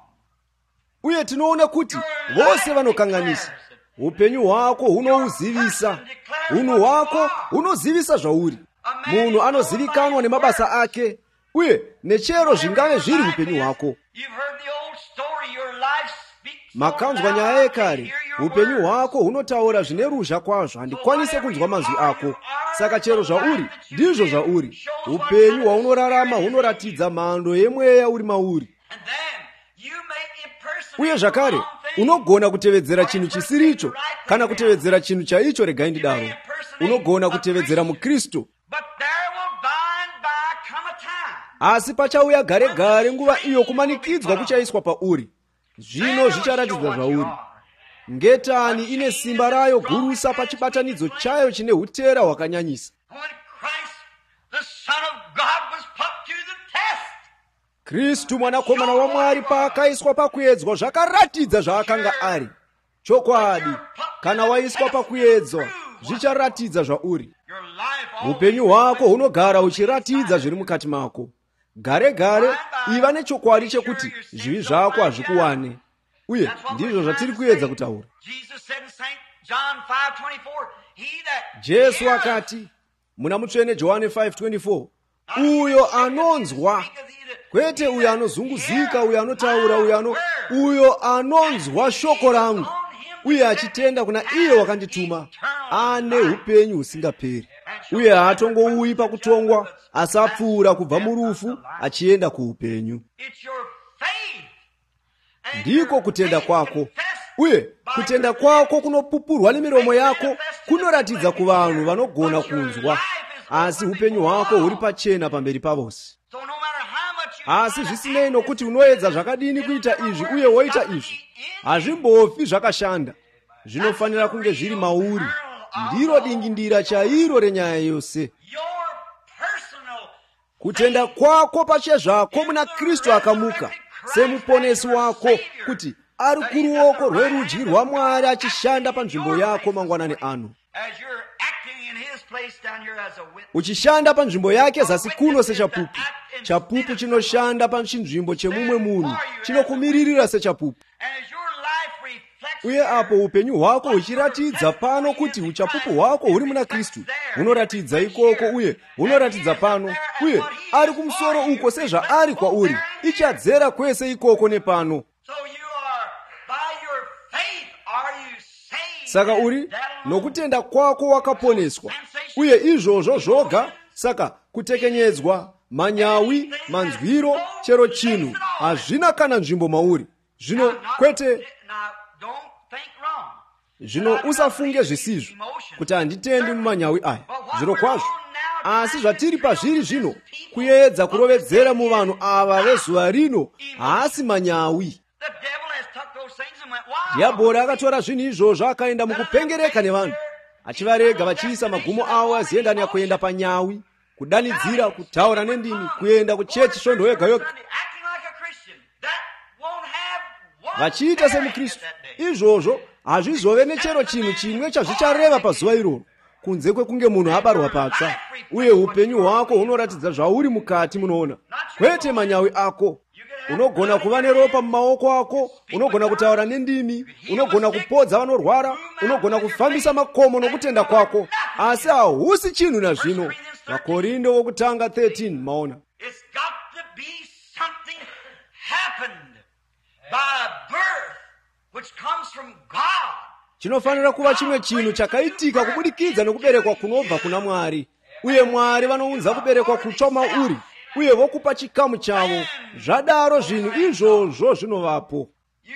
Uye tinoona kuti vose vanokanganisa. Upenyu hwako hunouzivisa, unhu hwako hunozivisa zvauri. Munhu anozivikanwa nemabasa ake, uye nechero zvingave zviri upenyu hwako. You've heard the old story, your life speaks so Makanzwa loud, nyaya I yekare, can't hear your upenyu words. hwako hunotaura zvine ruzha kwazvo, handikwanise kunzwa mazwi ako. Saka chero zvauri ndizvo zvauri. Upenyu hwaunorarama hunoratidza mhando yemweya uri mauri. And then you may impersonate Uye the zvakare wrong thing. unogona kutevedzera chinhu chisiricho, kana kutevedzera chinhu chaicho. Regai ndidaro, unogona kutevedzera mukristu, But there will by and by come a time. asi pachauya gare gare nguva iyo kumanikidzwa kuchaiswa pauri. Zvino zvicharatidza zvauri. Ngetani ine simba rayo gurusa pachibatanidzo chayo chine hutera hwakanyanyisa. When Christ, the Son of God, was put to the test. Kristu mwanakomana waMwari paakaiswa pakuedzwa zvakaratidza zvaakanga ari. Chokwadi, kana waiswa pakuedzwa zvicharatidza zvauri. Your life always Upenyu hwako hunogara huchiratidza zviri mukati mako. Gare gare iva nechokwadi chekuti zvivi zvako hazvikuwane. Uye ndizvo zvatiri kuedza kutaura. Jesus said in Saint John five twenty-four, he that Jesu heareth akati muna mutsvene Johani five twenty-four, uyo anonzwa, kwete uyo anozunguzika, uyo anotaura, uyo ano uyo anonzwa shoko rangu uye achitenda kuna iye wakandituma, ane upenyu husingaperi, uye haatongouyi pakutongwa, asi apfuura kubva murufu achienda kuupenyu. It's your faith. And Ndiko your kutenda faith kwako, confessed uye by kutenda your kwako kunopupurwa nemiromo yako kunoratidza kuvanhu vanogona kunzwa, asi upenyu hwako huri pachena pamberi pavose. So no matter how much you Asi zvisinei nokuti unoedza zvakadini kuita izvi uye woita izvi, hazvimbofi zvakashanda. Zvinofanira kunge zviri mauri. Ndiro dingindira chairo renyaya yose. your personal Kutenda kwako pachezvako muna Kristu akamuka semuponesi wako, kuti ari kuruoko rwerudyi rwaMwari achishanda panzvimbo yako mangwanani ano, as you're acting in his place down here as a witness. uchishanda panzvimbo yake zasi kuno sechapupu. Chapupu chinoshanda pachinzvimbo chemumwe munhu, chinokumiririra sechapupu. And as your life reflects Uye apo upenyu hwako huchiratidza pano kuti uchapupu hwako huri muna Kristu, hunoratidza ikoko uye hunoratidza pano, uye ari kumusoro uko sezvaari kwauri, ichadzera kwese ikoko nepano. so you saka uri nokutenda kwako wakaponeswa, uye izvozvo zvoga. Saka kutekenyedzwa, manyawi, manzwiro, chero chinhu hazvina kana nzvimbo mauri. Zvino kwete, zvino usafunge zvisizvo kuti handitendi mumanyawi aya, zviro kwazvo. Asi zvatiri pazviri zvino, kuedza kurovedzera muvanhu ava vezuva rino haasi manyawi. Dhiabhori akatora zvinhu izvozvo akaenda mukupengereka nevanhu, achivarega vachiisa magumo avo aziendani kuenda panyawi, kudanidzira, kutaura nendimi, kuenda kuchechi svondo yoga yoga, vachiita semuKristu. Izvozvo hazvizove nechero chinhu chimwe chazvichareva pazuva iroro, kunze kwekunge munhu abarwa patsva, uye upenyu hwako hunoratidza zvauri mukati munoona, kwete manyawi ako. Unogona kuva neropa mumaoko ako, unogona kutaura nendimi, unogona kupodza vanorwara, unogona kufambisa makomo nokutenda kwako, asi hahusi chinhu nazvino. Vakorinde wokutanga thirteen maona. Chinofanira kuva chimwe chinhu chakaitika kubudikidza nokuberekwa kunobva kuna Mwari, uye Mwari vanounza kuberekwa kutsva mauri, uye vokupa chikamu chavo. Zvadaro zvinhu izvozvo zvinovapo.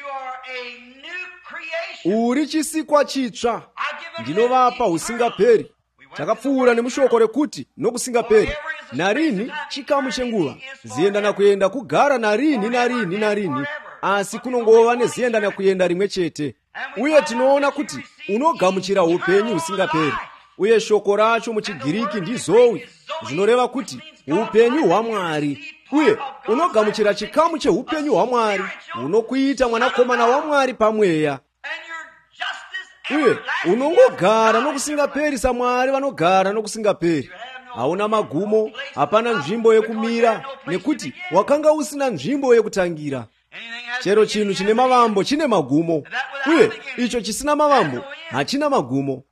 Uri chisikwa chitsva, ndinovapa husingaperi. Takapfuura nemushoko rekuti nokusingaperi. Narini chikamu chenguva, ziendana kuenda kugara narini narini narini, asi kunongova neziendana kuenda rimwe chete. Uye tinoona kuti unogamuchira upenyu husingaperi. Uye shoko racho muchiGiriki ndi zoe, zvinoreva kuti upenyu hwaMwari. Uye unogamuchira chikamu cheupenyu hwaMwari, unokuita mwanakomana waMwari pamweya. Uye unongogara nokusingaperi saMwari vanogara nokusingaperi. Hauna magumo, hapana nzvimbo yekumira, nekuti wakanga usina nzvimbo yekutangira. Chero chinhu chine mavambo chine magumo, uye icho chisina mavambo hachina magumo.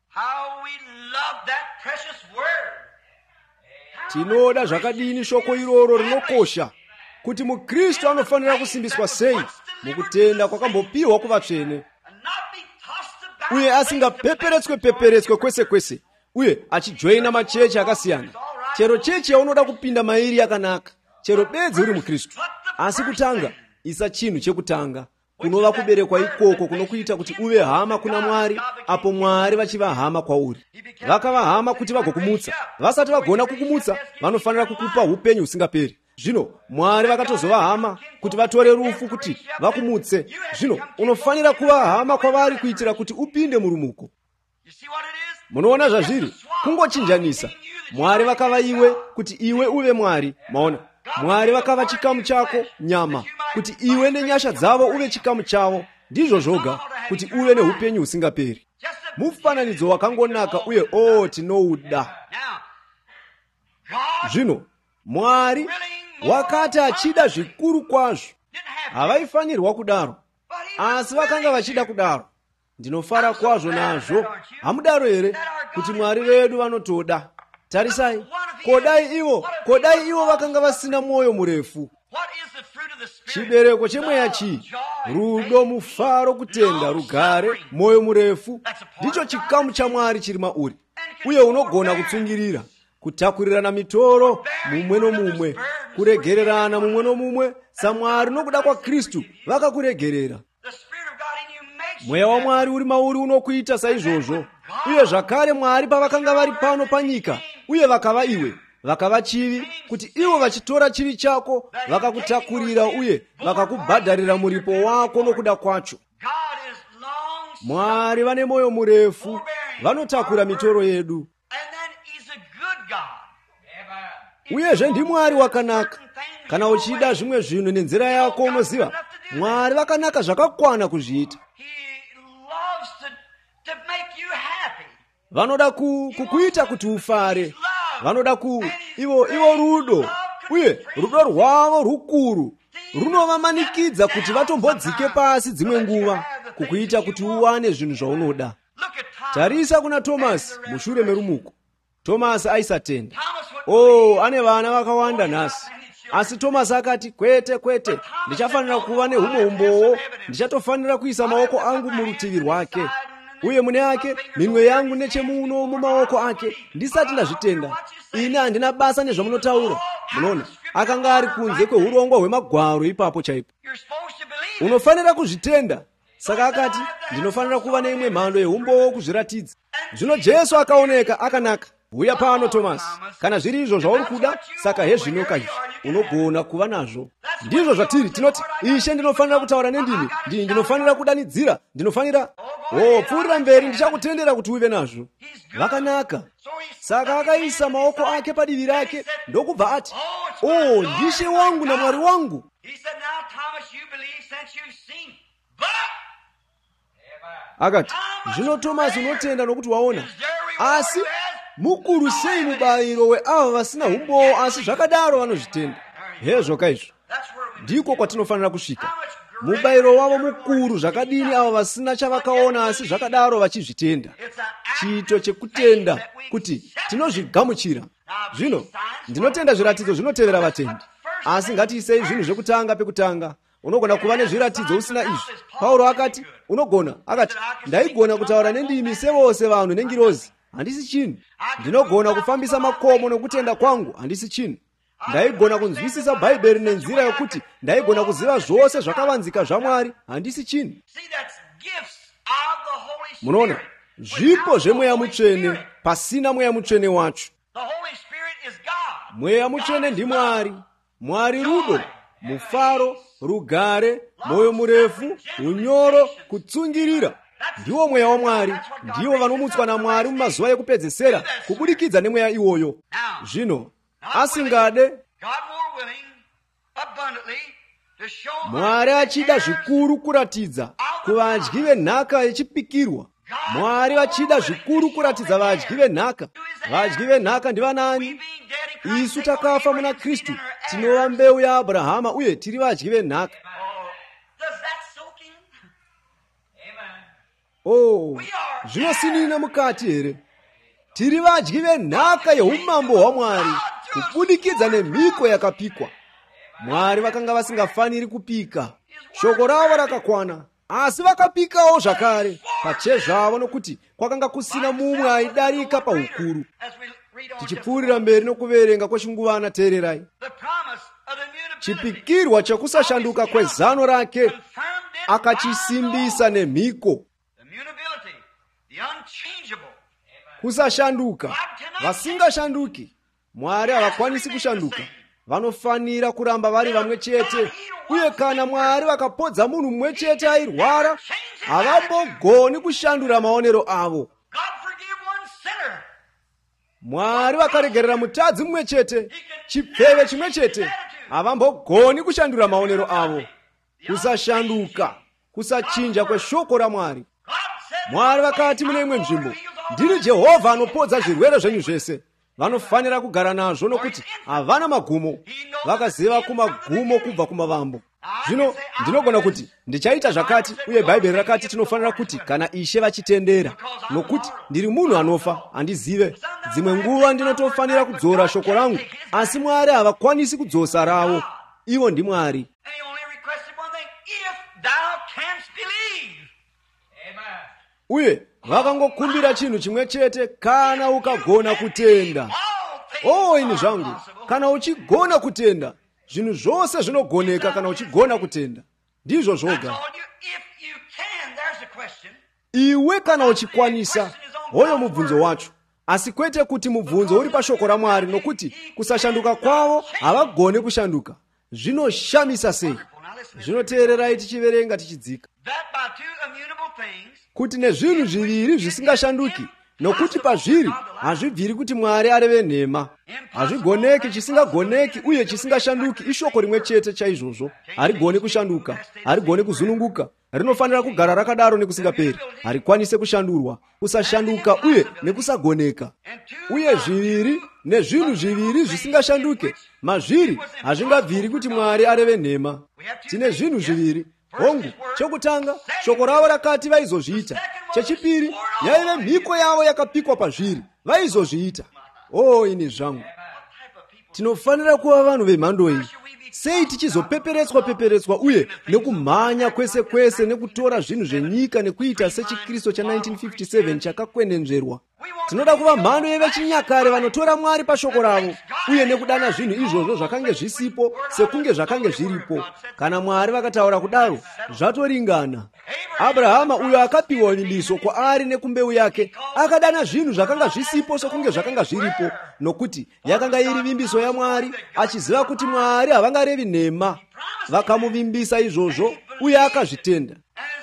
Tinoda zvakadini shoko iroro rinokosha, kuti muKristu anofanira kusimbiswa sei mukutenda kwakambopiwa kuvatsvene, uye asingapeperetswe peperetswe kwese kwese, uye achijoina machechi akasiyana. Chero chechi yaunoda kupinda mairi yakanaka, chero bedzi uri muKristu, asi kutanga isa chinhu chekutanga, kunova kuberekwa ikoko kunokuita kuti uve hama kuna Mwari, apo Mwari vachiva hama kwauri. Vakava hama kuti vagokumutsa. Vasati vagona kukumutsa, vanofanira kukupa upenyu husingaperi. Zvino Mwari vakatozova hama kuti vatore rufu kuti vakumutse. Zvino unofanira kuva hama kwavari kuitira kuti upinde murumuko. Munoona zvazviri? Kungochinjanisa. Mwari vakava iwe kuti iwe uve Mwari. Maona? Mwari vakava chikamu chako, nyama, kuti iwe nenyasha dzavo uve chikamu chavo. Ndizvo zvoga kuti uve neupenyu husingaperi. Mufananidzo wakangonaka uye o tinouda. Zvino Mwari wakati achida zvikuru kwazvo, havaifanirwa kudaro, asi vakanga vachida kudaro. Ndinofara kwazvo nazvo. Hamudaro here kuti Mwari vedu vanotoda? Tarisai, kodai ivo, kodai ivo vakanga vasina mwoyo murefu. Chibereko chemweya chii? Rudo, mufaro, kutenda, rugare, mwoyo murefu. Ndicho chikamu cha Mwari chiri mauri. Uye unogona kutsungirira, kutakurirana mitoro mumwe nomumwe, kuregererana mumwe nomumwe, saMwari nokuda kwa Kristu vakakuregerera. Mweya wa Mwari uri mauri unokuita saizvozvo. Uye zvakare Mwari pavakanga vari pano panyika, uye vakava iwe, vakava chivi, kuti ivo vachitora chivi chako vakakutakurira uye vakakubhadharira muripo wako nokuda kwacho. Mwari vane mwoyo murefu, vanotakura mitoro yedu. Uyezve ndi Mwari wakanaka. Kana uchida zvimwe zvinhu nenzira yako unoziva, Mwari vakanaka zvakakwana kuzviita. Vanoda ku, kukuita kuti ufare. Vanoda ku ivo ivo rudo, uye rudo rwavo rukuru runovamanikidza kuti vatombodzike pasi dzimwe nguva, kukuita kuti uwane zvinhu zvaunoda. Tarisa kuna Tomasi mushure merumuko. Tomasi aisatenda. Oh, ane vana vakawanda nhasi. Asi Tomasi akati, kwete kwete, ndichafanira kuva nehumwe umbowo, ndichatofanira kuisa maoko angu murutivi rwake. uye mune ake minwe yangu nechemuno mumaoko ake ndisati ndazvitenda. Ine handina basa nezvamunotaura. Munoona, akanga ari kunze kweurongwa hwemagwaro ipapo chaipo. Unofanira kuzvitenda. Saka akati, ndinofanira kuva neimwe mhando yeumbowo kuzviratidza. Zvino Jesu akaoneka akanaka. Uya pano Tomasi, kana zviri izvo zvauri kuda, saka hezvinoka izvi unogona kuva nazvo. Ndizvo zvatiri tinoti, Ishe ndinofanira kutaura nendimi, ndini ndinofanira kudanidzira, ndinofanira oh pfuurira mberi, ndichakutendera kuti uve nazvo. Vakanaka. Saka akaisa maoko ake padivi rake ndokubva ati, oh ndishe wangu na Mwari wangu. Akati, zvino Tomasi unotenda nokuti waona, asi mukuru sei mubayiro weavo vasina umbowo asi zvakadaro vanozvitenda. Hezvo kaizvo ndiko kwatinofanira kusvika. Mubayiro wavo mukuru zvakadini avo vasina chavakaona asi zvakadaro vachizvitenda. Chiito chekutenda kuti tinozvigamuchira. Zvino ndinotenda zviratidzo zvinotevera vatendi, asi ngatiisei zvinhu zvekutanga pekutanga. Unogona kuva nezviratidzo usina izvi. Pauro akati, unogona, akati, ndaigona kutaura nendimi sevose vanhu nengirozi, handisi chinhu. Ndinogona kufambisa makomo nokutenda kwangu, handisi chinhu. Ndaigona kunzwisisa Bhaibheri nenzira yokuti ndaigona kuziva zvose zvakavanzika zvaMwari, handisi chinhu. Munoona, zvipo zvemweya mutsvene pasina mweya mutsvene wacho. Mweya mutsvene ndiMwari. Mwari rudo, mufaro, rugare, moyo murefu, unyoro, kutsungirira. Ndiwo mweya waMwari. Ndiwo vanomutswa naMwari mumazuva ekupedzesera kubudikidza nemweya iwoyo. Zvino asingade, Mwari achida zvikuru kuratidza kuvadyi venhaka yechipikirwa. Mwari achida zvikuru kuratidza vadyi venhaka. Vadyi venhaka ndivanani? Isu takafa muna Kristu, tinova mbeu yaAbhurahama uye tiri vadyi venhaka. Oh, zvinosinina mukati here? Tiri vadyi venhaka yeumambo hwaMwari kubudikidza nemhiko yakapikwa. Mwari vakanga vasingafaniri kupika. Shoko ravo rakakwana, asi vakapikawo zvakare pachezvavo nokuti kwakanga kusina mumwe aidarika paukuru. Tichipfuurira mberi nokuverenga kwechinguvana, teererai. Chipikirwa chekusashanduka kwezano rake akachisimbisa nemhiko. Kusashanduka, vasingashanduki. Mwari havakwanisi kushanduka. Vanofanira kuramba vari vamwe chete. Uye kana Mwari vakapodza munhu mumwe chete airwara, havambogoni kushandura maonero avo. Mwari vakaregerera mutadzi mumwe chete, chipfeve chimwe chete, havambogoni kushandura maonero avo. Kusashanduka, kusachinja kweshoko raMwari. Mwari vakati mune imwe nzvimbo, ndiri Jehovha anopodza zvirwere zvenyu zvese. Vanofanira kugara nazvo nokuti havana magumo. Vakaziva kumagumo kubva kumavambo. Zvino ndinogona kuti ndichaita zvakati, uye Bhaibheri rakati tinofanira kuti kana Ishe vachitendera, nokuti ndiri munhu anofa, handizive. Dzimwe nguva ndinotofanira kudzora shoko rangu, asi Mwari havakwanisi kudzosa ravo. Ivo ndiMwari. Uye vakangokumbira chinhu chimwe chete, kana ukagona kutenda. Oh, ini zvangu, kana uchigona kutenda, zvinhu zvose zvinogoneka kana uchigona kutenda. Ndizvo zvoga. Iwe kana uchikwanisa, hoyo mubvunzo wacho. Asi kwete kuti mubvunzo uri pashoko raMwari, nokuti kusashanduka kwavo havagone kushanduka. Zvinoshamisa sei. Zvinoteererai tichiverenga tichidzika. Kuti nezvinhu zviviri zvisingashanduki, nokuti pazviri hazvibviri kuti Mwari areve nhema. Hazvigoneki chisingagoneki uye chisingashanduki ishoko rimwe chete chaizvozvo. Harigoni kushanduka, harigoni kuzununguka. Rinofanira kugara rakadaro nekusingaperi. Harikwanise kushandurwa, kusashanduka uye nekusagoneka. Uye zviviri nezvinhu zviviri zvisingashanduke, mazviri hazvingabviri kuti Mwari areve nhema. Tine zvinhu zviviri. Hongu, chokutanga, shoko ravo rakati vaizozviita. Chechipiri, yaive mhiko yavo yakapikwa pazviri. Vaizozviita. Oh, ini zvangu. Tinofanira kuva vanhu vemhando iyi. sei tichizopeperetswa peperetswa uye nekumhanya kwese kwese nekutora zvinhu zvenyika nekuita sechikristu cha nineteen fifty-seven chakakwenenzverwa? Tinoda kuva mhando yevechinyakare vanotora Mwari pashoko ravo uye nekudana zvinhu izvozvo zvakange zvisipo sekunge zvakange zviripo. Kana Mwari vakataura kudaro, zvatoringana. Abrahama, uyo akapiwa vimbiso kwaari nekumbeu yake, akadana zvinhu zvakanga zvisipo sekunge zvakanga zviripo, nokuti yakanga iri vimbiso yaMwari, achiziva kuti Mwari havangarevi nhema. Vakamuvimbisa izvozvo uye akazvitenda.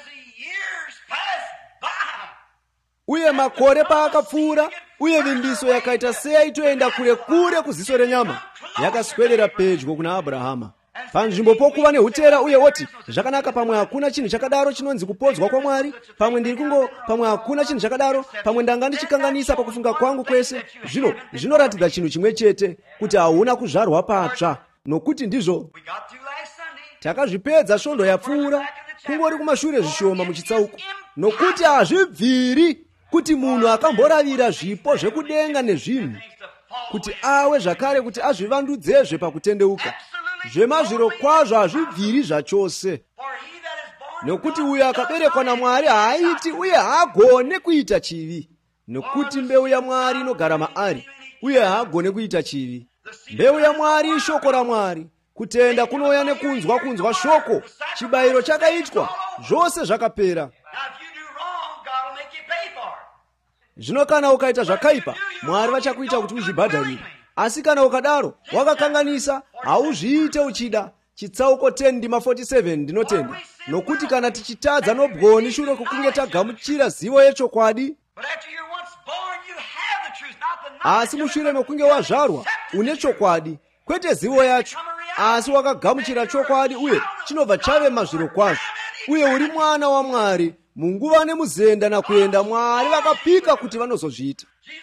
Uye makore paakapfuura, uye vimbiso yakaita seyaitoenda kure kure kuziso renyama, yakaswedera pedyo kuna Abrahama. Panzvimbo pokuva nehutera uye oti, zvakanaka, pamwe hakuna chinhu chakadaro chinonzi kupodzwa kwaMwari, pamwe ndiri kungo, pamwe hakuna chinhu chakadaro, pamwe ndanga ndichikanganisa pakufunga kwangu kwese. Zvino zvinoratidza chinhu chimwe chete, kuti hauna kuzvarwa patsva, nokuti ndizvo takazvipedza svondo yapfuura, kungori kumashure zvishoma muchitsauko, nokuti hazvibviri kuti munhu akamboravira zvipo zvekudenga nezvinhu, kuti awe zvakare kuti azvivandudzezve pakutendeuka. Zvemazviro kwazvo hazvibviri zvachose, nokuti uyo akaberekwa naMwari haaiti uye haagone kuita chivi, nokuti mbeu yaMwari inogara maari, uye haagone kuita chivi. Mbeu yaMwari ishoko raMwari. Kutenda kunouya nekunzwa kunzwa shoko. Chibayiro chakaitwa, zvose zvakapera. Zvino kana ukaita zvakaipa, Mwari vachakuita kuti uzvibhadharire. Asi kana ukadaro, wakakanganisa, hauzviite uchida. Chitsauko ten ndima forty-seven ndinotenda. Nokuti kana tichitadza nobwoni shure kukunge tagamuchira zivo yechokwadi, asi mushure mekunge wazvarwa, une chokwadi, kwete zivo yacho, asi wakagamuchira chokwadi uye chinobva chave mazviro kwazvo, uye uri mwana waMwari, munguva nemuzenda nakuenda Mwari vakapika kuti vanozozviita.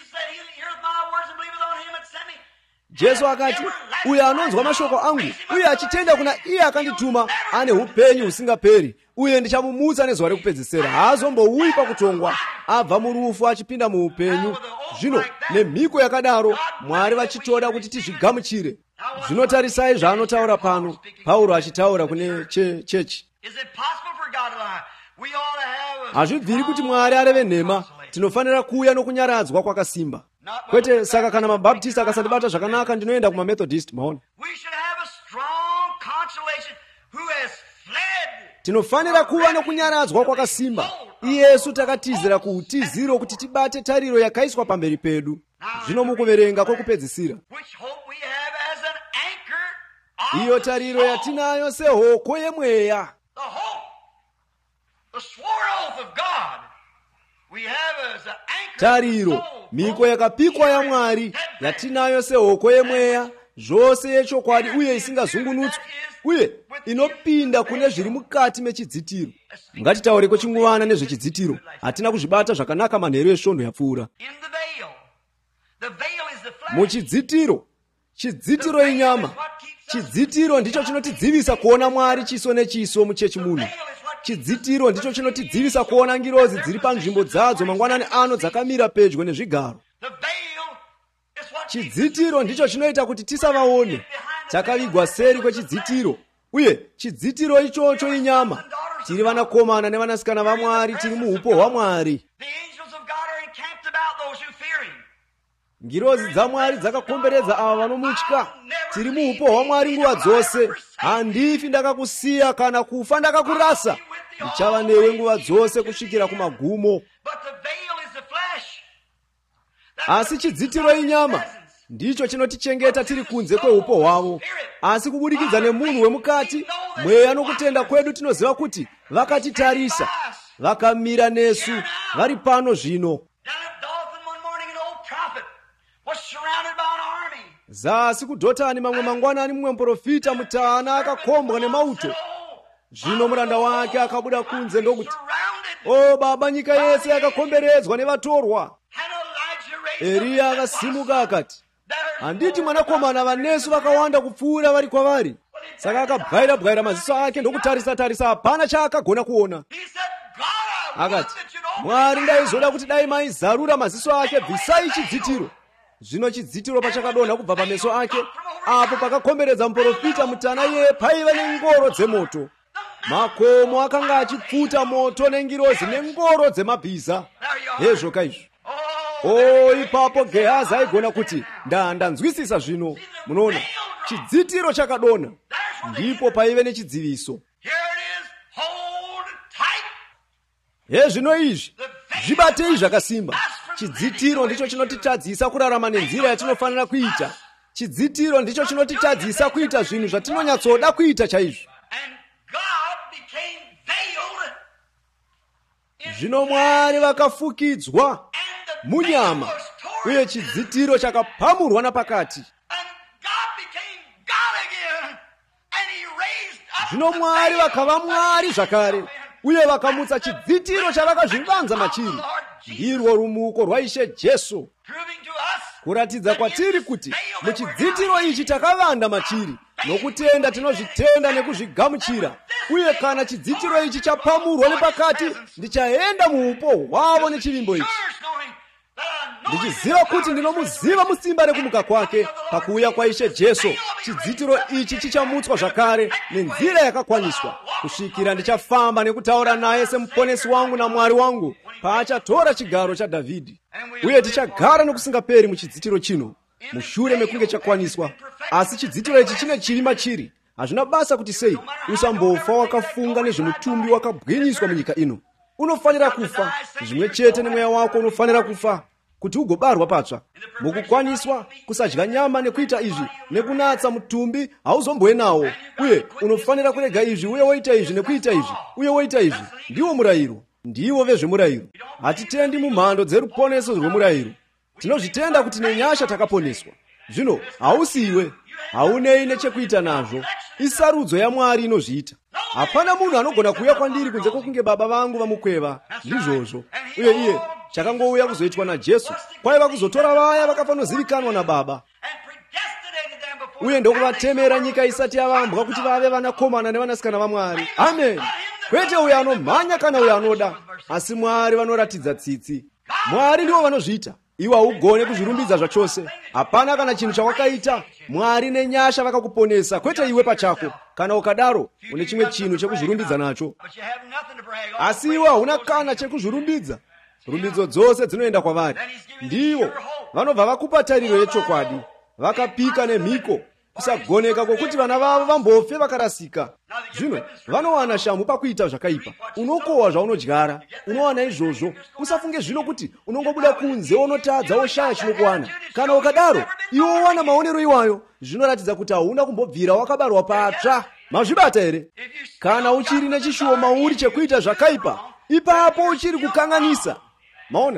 Jesu akati, uyo anonzwa mashoko angu uye achitenda kuna iye akandituma ane upenyu husingaperi, uye ndichamumutsa nezuva rekupedzisira. Haazombouyi pakutongwa, abva murufu achipinda muupenyu. Zvino nemhiko yakadaro Mwari vachitoda kuti tizvigamuchire. Zvinotarisai zvaanotaura pano, Pauro achitaura kune chechi. Hazvibviri kuti Mwari areve nhema. Tinofanira kuuya nokunyaradzwa kwakasimba. Kwete saka kana mabaptista akasandibata zvakanaka ndinoenda kumamethodist, maona. Tinofanira kuva nokunyaradzwa kwakasimba. Iyesu takatizira kuutiziro kuti tibate tariro yakaiswa pamberi pedu. Zvino mukuverenga kwokupedzisira, iyo tariro yatinayo sehoko yemweya, tariro miko yakapikwa yaMwari yatinayo sehoko yemweya, zvose yechokwadi uye isingazungunutswi, uye inopinda kune zviri mukati mechidzitiro. Ngatitaure kwechinguvana nezvechidzitiro. Hatina kuzvibata zvakanaka manheru esvondo yapfuura. Muchidzitiro, chidzitiro inyama. Chidzitiro ndicho chinotidzivisa kuona Mwari chiso nechiso muchechi muno. Chidzitiro ndicho chinotidzivisa kuona ngirozi dziri panzvimbo dzadzo mangwanani ano dzakamira pedyo nezvigaro. Chidzitiro ndicho chinoita kuti tisavaone. Takavigwa seri kwechidzitiro, uye chidzitiro ichocho inyama. Tiri vanakomana nevanasikana vaMwari, tiri muupo hwaMwari. Ngirozi dzaMwari dzakakomberedza ava vanomutya. Tiri muupo hwaMwari nguva dzose. Handifi ndakakusiya, kana kufa ndakakurasa. Ndichava newe nguva dzose kusvikira kumagumo. Asi chidzitiro inyama ndicho chinotichengeta tiri kunze kweupo hwavo. Asi kubudikidza nemunhu wemukati, mweya nokutenda kwedu, tinoziva kuti vakatitarisa, vakamira nesu, vari pano zvino. Zasi kuDhotani mamwe mangwanani mumwe muprofita mutana akakombwa nemauto. Zvino muranda wake akabuda kunze ndokuti, o Baba, nyika yese yakakomberedzwa nevatorwa. Eria akasimuka akati, handiti mwanakomana vanesu vakawanda kupfuura vari kwavari. Saka akabwaira bwaira maziso ake ndokutarisa tarisa, hapana chaakagona kuona. Akati, Mwari, ndaizoda kuti dai maizarura maziso ake, bvisai chidzitiro. Zvino chidzitiro pachakadonha kubva pameso ake, apo pakakomberedza muprofita mutana iye paiva nengoro dzemoto. Makomo akanga achipfuta moto nengirozi nengoro dzemabhiza. Hezvo kaizvo. O, ipapo Gehazi aigona kuti ndanzwisisa zvino. Munoona, chidzitiro chakadonha, ndipo paive nechidziviso. Hezvino izvi zvibatei zvakasimba. Chidzitiro ndicho chinotitadzisa kurarama nenzira yatinofanira kuita. Chidzitiro ndicho chinotitadzisa kuita zvinhu zvatinonyatsoda kuita chaizvo. Zvino Mwari vakafukidzwa munyama, uye chidzitiro chakapamurwa napakati. Zvino Mwari vakava Mwari zvakare, uye vakamutsa chidzitiro chavakazvivanza machiri. Ndirwo rumuko rwaIshe Jesu, kuratidza kwatiri kuti muchidzitiro ichi takavanda machiri. Nokutenda tinozvitenda nekuzvigamuchira. Uye kana chidzitiro ichi chapamurwa nepakati, ndichaenda muupo hwavo nechivimbo ichi. Ndichiziva kuti ndinomuziva musimba rekumuka kwake. Pakuuya kwaIshe Jesu, chidzitiro ichi chichamutswa zvakare nenzira yakakwaniswa, kusvikira ndichafamba nekutaura naye semuponesi wangu naMwari wangu paachatora chigaro chaDhavhidhi. Uye tichagara nokusingaperi muchidzitiro chino, mushure mekunge chakwaniswa. Asi chidzitiro ichi chine chiri machiri. Hazvina basa kuti sei usambofa wakafunga nezvemutumbi wakabwinyiswa munyika ino. Unofanira kufa, zvimwe chete nemweya wako unofanira kufa, kuti ugobarwa patsva. Mukukwaniswa, kusadya nyama nekuita izvi, nekunatsa mutumbi hauzombowe nawo. Uye unofanira kurega izvi, uye woita izvi nekuita izvi, uye woita izvi. Ndiwo murayiro, ndiwo vezvemurayiro. Hatitendi mumhando dzeruponeso rwemurayiro. Tinozvitenda kuti nenyasha takaponeswa. Zvino hausiwe, haunei nechekuita nazvo. Isarudzo yaMwari inozviita. Hapana munhu anogona kuuya kwandiri kunze kwokunge Baba vangu vamukweva. Ndizvozvo. Uye iye chakangouya kuzoitwa naJesu kwaiva kuzotora vaya vakafanozivikanwa naBaba, uye ndokuvatemera nyika isati yavambwa kuti vave vanakomana nevanasikana vaMwari. Amen. Kwete uyo anomhanya kana uyo anoda, asi Mwari vanoratidza tsitsi. Mwari ndivo vanozviita. Iwe haugone kuzvirumbidza zvachose. Hapana kana chinhu chawakaita. Mwari nenyasha vakakuponesa, kwete iwe pachako. Kana ukadaro une chimwe chinhu chekuzvirumbidza nacho, asi iwe hauna kana chekuzvirumbidza. Rumbidzo dzose dzinoenda kwavari. Ndivo vanobva vakupa tariro yechokwadi, vakapika nemhiko, kusagoneka kwokuti vana vavo vambofe vakarasika. Zvino vanowana shamhu pakuita zvakaipa. Unokohwa zvaunodyara, unowana izvozvo. Usafunge zvino kuti unongobuda kunze unotadza woshaya chinokuwana. Kana ukadaro, iwe wowana maonero iwayo, zvinoratidza kuti hauna kumbobvira wakabarwa patsva. Mazvibata here? Kana uchiri nechishuwo mauri chekuita zvakaipa, ipapo uchiri kukanganisa. Maona?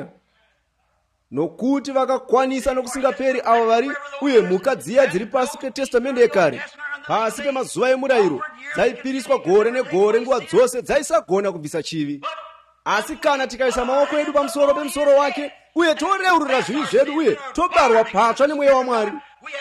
Nokuti vakakwanisa nokusingaperi ava vari, uye mhuka dziya dziri pasi petestamende yekare, pasi pemazuva emurayiro, dzaipiriswa gore negore nguva dzose, dzaisagona kubvisa chivi. Asi kana tikaisa maoko edu pamusoro pemusoro wake, uye toreurura zvivi zvedu, uye tobarwa patsva nemweya waMwari,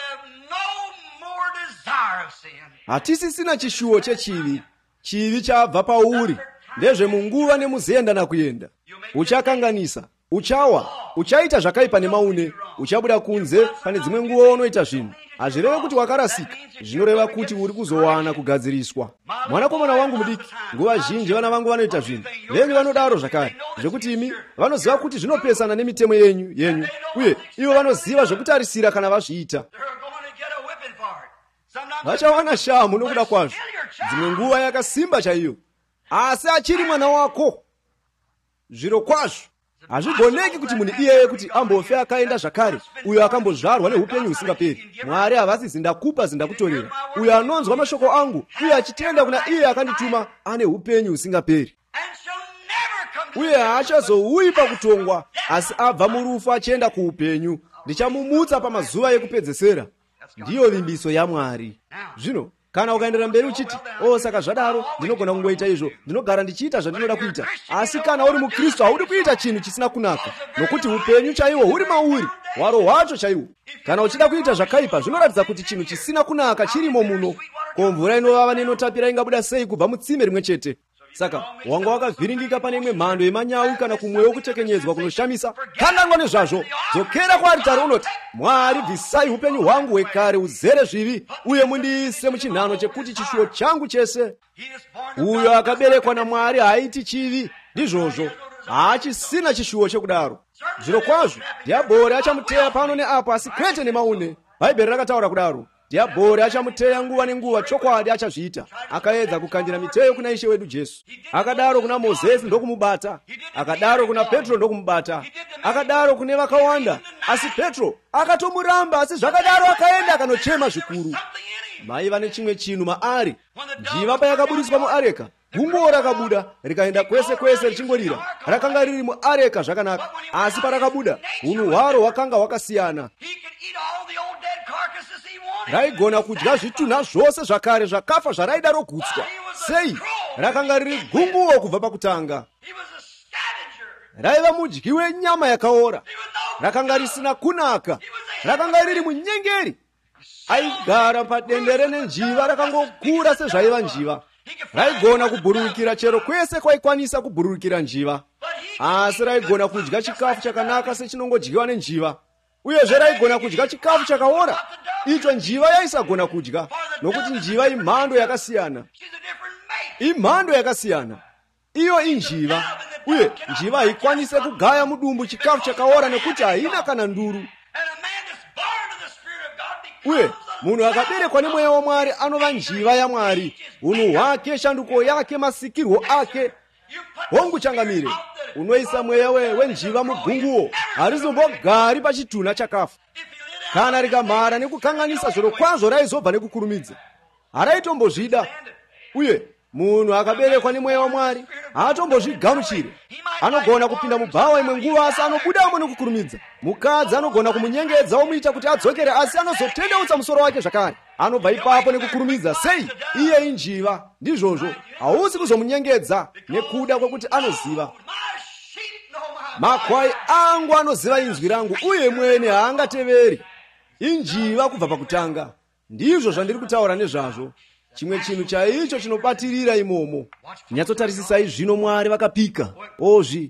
hatisisina chishuwo chechivi. Chivi chabva pauri, ndezvemunguva nemuzenda nakuenda. Uchakanganisa, uchawa, uchaita zvakaipa nemaune, uchabuda kunze pane dzimwe nguva unoita zvinhu. Hazvireve kuti wakarasika, zvinoreva kuti uri kuzowana kugadziriswa. Mwanakomana wangu mudiki, nguva zhinji vana vangu vanoita zvinhu. Venyu vanodaro zvakare, zvekuti imi vanoziva kuti zvinopesana nemitemo yenyu yenyu, uye ivo vanoziva zvokutarisira kana vazviita. Vachawana shamhu nokuda kwazvo, dzimwe nguva yakasimba chaiyo. Asi achiri mwana wako, zviro kwazvo hazvigoneki kuti munhu iyeye kuti ambofe akaenda zvakare, uyo akambozvarwa neupenyu husingaperi. Mwari havasi zindakupa zindakutorera. Uyo anonzwa mashoko angu uye achitenda kuna iye akandituma ane upenyu husingaperi, uye haachazouyi pakutongwa, asi abva murufu achienda kuupenyu. Ndichamumutsa pamazuva ekupedzesera. Ndiyo vimbiso yaMwari. Zvino kana ukaendera mberi uchiti, oh saka zvadaro ndinogona kungoita izvo, ndinogara ndichiita zvandinoda kuita. Asi kana uri muKristu haudi kuita chinhu chisina kunaka, nokuti upenyu chaiwo huri mauri, waro hwacho chaiwo. Kana uchida kuita zvakaipa, zvinoratidza kuti chinhu chisina kunaka chirimo muno. Ko, mvura inovava neinotapira ingabuda sei kubva mutsime rimwe chete? saka wanga wakavhiringika pane imwe mhando yemanyawi kana kumweyo kutekenyedzwa kunoshamisa, kandangwa nezvazvo, dzokera kuaritari unoti, Mwari, bvisai upenyu hwangu hwekare uzere zvivi, uye mundiise muchinhano chekuti chishuwo changu chese. Uyo akaberekwa naMwari haaiti chivi, ndizvozvo haachisina chishuwo chekudaro. Zviro kwazvo dhiabhori achamuteya pano neapo, asi kwete nemaune. Bhaibheri rakataura kudaro. Dhiabhori achamuteya nguva nenguva, chokwadi achazviita. Akaedza kukanjira miteyo kuna Ishe wedu Jesu. Akadaro kuna Mozisi ndokumubata, akadaro kuna Petro ndokumubata, akadaro kune vakawanda, asi Petro akatomuramba. Asi zvakadaro akaenda akanochema zvikuru. Maiva nechimwe chinhu maari. Njiva payakabudiswa muareka, gumbo rakabuda rikaenda kwese kwese richingorira. Rakanga riri muareka zvakanaka, asi parakabuda unhu hwaro hwakanga hwakasiyana. Raigona kudya zvitunha zvose zvakare zvakafa zvaraida rogutswa. Sei? Rakanga riri gumbuwo kubva pakutanga. Raiva mudyi wenyama yakaora. Rakanga risina kunaka. Rakanga riri munyengeri. Aigara padendere nenjiva rakangokura sezvaiva njiva. Raigona kubhururukira chero kwese kwaikwanisa kubhururukira njiva. Asi raigona kudya chikafu chakanaka sechinongodyiwa nenjiva. Uyezve raigona kudya chikafu chakaora, icho njiva yaisagona kudya, nokuti njiva imhando yakasiyana. Imhando yakasiyana. Iyo injiva. Uye njiva haikwanise kugaya mudumbu chikafu chakaora nekuti haina kana nduru. Uye munhu akaberekwa nemweya waMwari anova njiva yaMwari. Unhu hwake, shanduko yake, masikirwo ake. Hongu changamire, unoisa mweya wenjiva mugunguwo, harizombogari pachitunha chakafu. Kana rikamhara nekukanganisa, zviro kwazvo raizobva nekukurumidza. Haraitombozvida. Uye munhu akaberekwa nemweya waMwari haatombozvigamuchire. Anogona kupinda mubhawa imwe nguva, asi anobudamo nekukurumidza. Mukadzi anogona kumunyengedza omuita kuti adzokere, asi anozotendeutsa musoro wake zvakare. Anobva ipapo nekukurumidza. Sei? Iye injiva. Ndizvozvo hausi kuzomunyengedza nekuda kwekuti anoziva. Makwai angu anoziva inzwi rangu, uye mwene haangateveri. Injiva kubva pakutanga. Ndizvo zvandiri kutaura nezvazvo. Chimwe chinhu chaicho chinobatirira imomo. Nyatsotarisisai zvino Mwari vakapika. Ozvi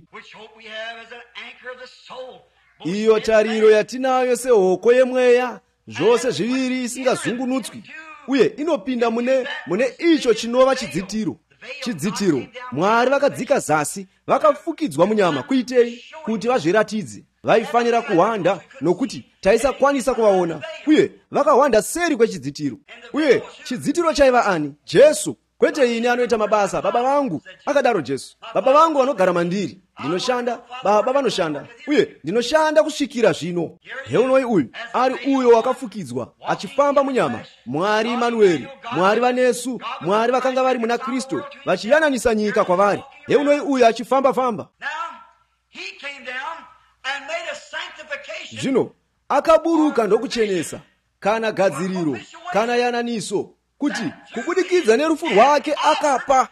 iyo tariro yatinayo sehoko yemweya, zvose zviviri isingazungunutswi, uye inopinda mune mune icho chinova chidzitiro. Chidzitiro Mwari vakadzika zasi, vakafukidzwa munyama. Kuitei? Kuti vazviratidze. Vaifanira kuhwanda nokuti taisakwanisa kuvaona, uye vakahwanda seri kwechidzitiro. Uye chidzitiro chaiva ani? Jesu. Kwete ini anoita mabasa, Baba vangu. Akadaro Jesu. Baba vangu vanogara mandiri. Ndinoshanda, Baba vanoshanda, uye ndinoshanda kusvikira zvino. Heunoi uyu ari uyo wakafukidzwa achifamba munyama. Mwari Imanueri, Mwari vanesu, Mwari vakanga vari muna Kristu, vachiyananisa nyika kwavari. Heunoi uyu achifamba famba. Zvino akaburuka ndokuchenesa, kana gadziriro, kana yananiso, kuti kubudikidza nerufu rwake akapa.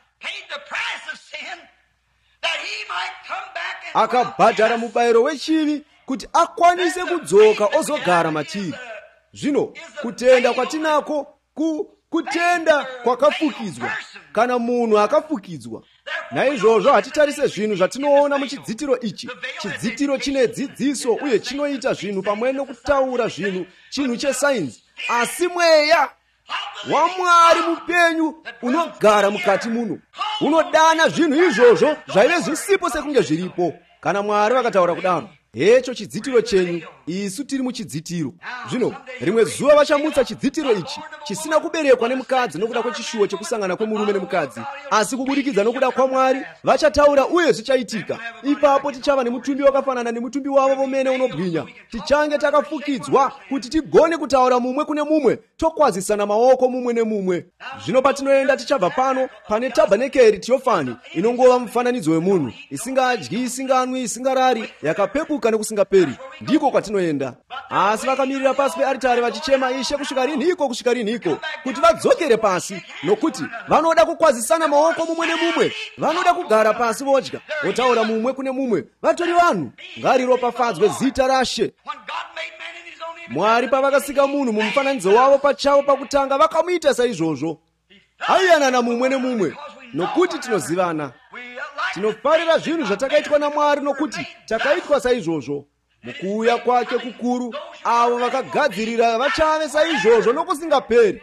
Akabhadhara mubayiro wechivi kuti akwanise kudzoka ozogara matiri. Zvino kutenda kwatinako, ku kutenda kwakafukidzwa, kana munhu akafukidzwa. Naizvozvo hatitarise zvinhu zvatinoona muchidzitiro ichi. Chidzitiro chine dzidziso uye chinoita zvinhu pamwe nokutaura zvinhu, chinhu chesainzi. Asi mweya waMwari mupenyu unogara mukati muno, unodana zvinhu izvozvo zvaive zvisipo sekunge zviripo. Kana Mwari vakataura kudaro, hecho chidzitiro chenyu, isu tiri muchidzitiro. Zvino rimwe zuva vachamutsa chidzitiro ichi, chisina kuberekwa nemukadzi nokuda kwechishuwo chekusangana kwemurume nemukadzi, asi kubudikidza nokuda kwaMwari. Vachataura uye zvichaitika. Ipapo tichava nemutumbi wakafanana nemutumbi wavo vomene unobwinya. Tichange takafukidzwa kuti tigone kutaura mumwe kune mumwe, tokwazisana maoko mumwe nemumwe. Zvino patinoenda tichabva pano pane tabhanekeri Teofani, inongova mufananidzo wemunhu, isingadyi, isinganwi, isingarari, yakapepuka nekusingaperi. Ndiko kwatinoenda. Asi vakamirira pasi pearitari vachichema, Ishe, kusvika rinhiko, kusvika rinhiko, kuti vadzokere pasi, nokuti vanoda kukwazisana maoko mumwe nemumwe. Vanoda kugara pasi vodya, votaura mumwe kune mumwe. Vatori vanhu. Ngariropafadzwe zita raShe. Mwari pavakasika munhu mumufananidzo wavo pachavo pakutanga, vakamuita saizvozvo. Aiyanana mumwe nemumwe, nokuti tinozivana. Tinofarira zvinhu zvatakaitwa naMwari nokuti takaitwa saizvozvo. Mukuuya kwake kukuru, avo vakagadzirira vachave saizvozvo nokusingaperi.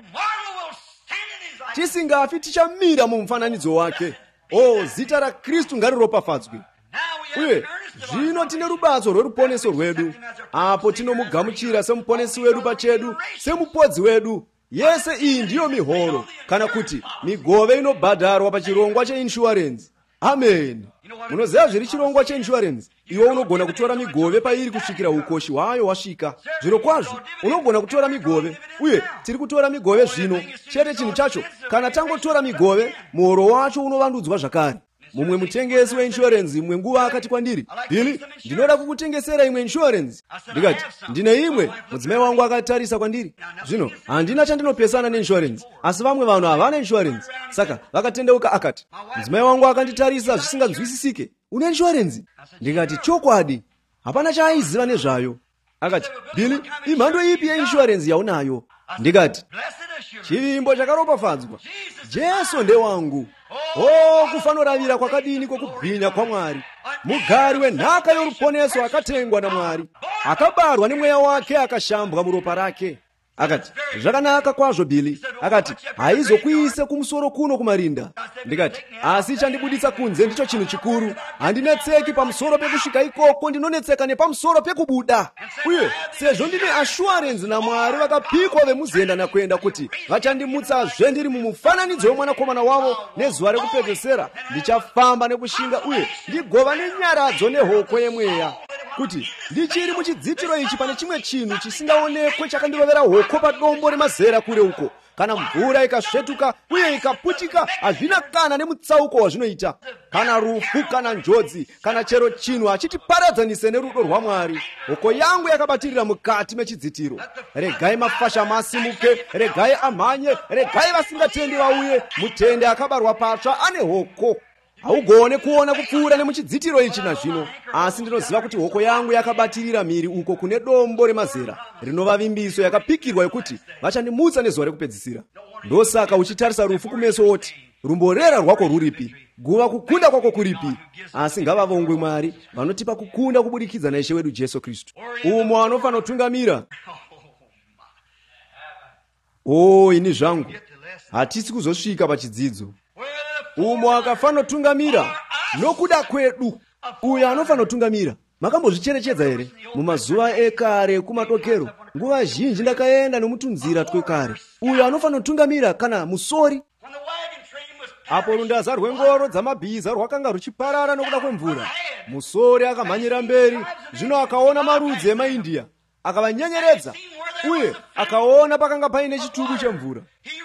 Tisingafi tichamira mumufananidzo wake. O, zita raKristu ngariropafadzwe. Uye zvino tine rubatso rweruponeso rwedu, apo tinomugamuchira semuponesi wedu pachedu, semupodzi wedu. Yese iyi ndiyo mihoro, kana kuti migove inobhadharwa pachirongwa cheinsurance. Amen. Munoziva zviri chirongwa cheinsurance? Iwe unogona kutora migove pairi kusvikira ukoshi hwayo wasvika. Zviro kwazvo unogona kutora migove, uye tiri kutora migove zvino. Chete chinhu chacho, kana tangotora migove, muhoro wacho unovandudzwa zvakare. Mumwe mutengesi weinsurance imwe nguva akati kwandiri, Billy, ndinoda kukutengesera imwe insurance. Ndikati, ndine imwe. Mudzimai wangu akatarisa kwandiri. Zvino handina chandinopesana neinsurance, asi vamwe vanhu havana insurance. Saka vakatendeuka akati, mudzimai wangu akanditarisa zvisinganzwisisike, une insurance? Ndikati, chokwadi, hapana chaaiziva nezvayo. Akati, Billy, imhando ipi yeinsurance yaunayo? Ndikati, chivimbo chakaropafadzwa, Jesu ndewangu. Oh, kufanoravira kwakadini kwokubwinya kwaMwari. Mugari wenhaka yoruponeso akatengwa naMwari, akabarwa nemweya wake akashambwa muropa rake. Akati, zvakanaka kwazvo Billy. Akati, haizokuise kumusoro kuno kumarinda. Ndikati, asi chandibuditsa kunze ndicho chinhu chikuru. Handinetseki pamusoro pekusvika ikoko, ndinonetseka nepamusoro pekubuda. Uye sezvo ndine assurance naMwari vakapikwa vemuzenda nakwenda kuti vachandimutsazve ndiri mumufananidzo wemwanakomana wavo nezuva rekupedzesera, ndichafamba nekushinga uye ndigova nenyaradzo nehoko yemweya. Kuti ndichiri muchidzitiro ichi pane chimwe chinhu chisingaonekwe chakandirovera hoko padombo remazera kure uko. Kana mvura ikasvetuka uye ikaputika, hazvina kana nemutsauko wazvinoita. Kana rufu, kana njodzi, kana chero chinhu achitiparadzanise nerudo rwaMwari. Hoko yangu yakabatirira mukati mechidzitiro. Regai mafasha masimuke, regai amhanye, regai vasingatendi vauye. Mutende akabarwa patsva ane hoko. Haugone kuona kupfuura nemuchidzitiro ichi nazvino, asi ndinoziva kuti hoko yangu yakabatirira mhiri uko kune dombo remazera rinova vimbiso yakapikirwa yokuti vachandimutsa nezuva rekupedzisira. Ndosaka uchitarisa rufu kumeso woti, rumborera rwako ruripi, guva kukunda kwako kuripi? Asi ngavavongwe Mwari vanotipa kukunda kubudikidza naIshe wedu Jesu Kristu. Umo anofanira kutungamira. Oh, ini zvangu hatisi kuzosvika pachidzidzo. Umo akafanira kutungamira nokuda kwedu. Uyo anofanira kutungamira. Makambozvicherechedza here? Mumazuva ekare kumatokero, nguva zhinji ndakaenda nomutunzira twekare. Uyo anofanira kutungamira kana musori. Apo rundaza rwengoro dzamabhiza rwakanga ruchiparara nokuda kwemvura, musori akamhanyira mberi. Zvino akaona marudzi emaIndia, akavanyenyeredza, uye akaona pakanga paine chitubu chemvura.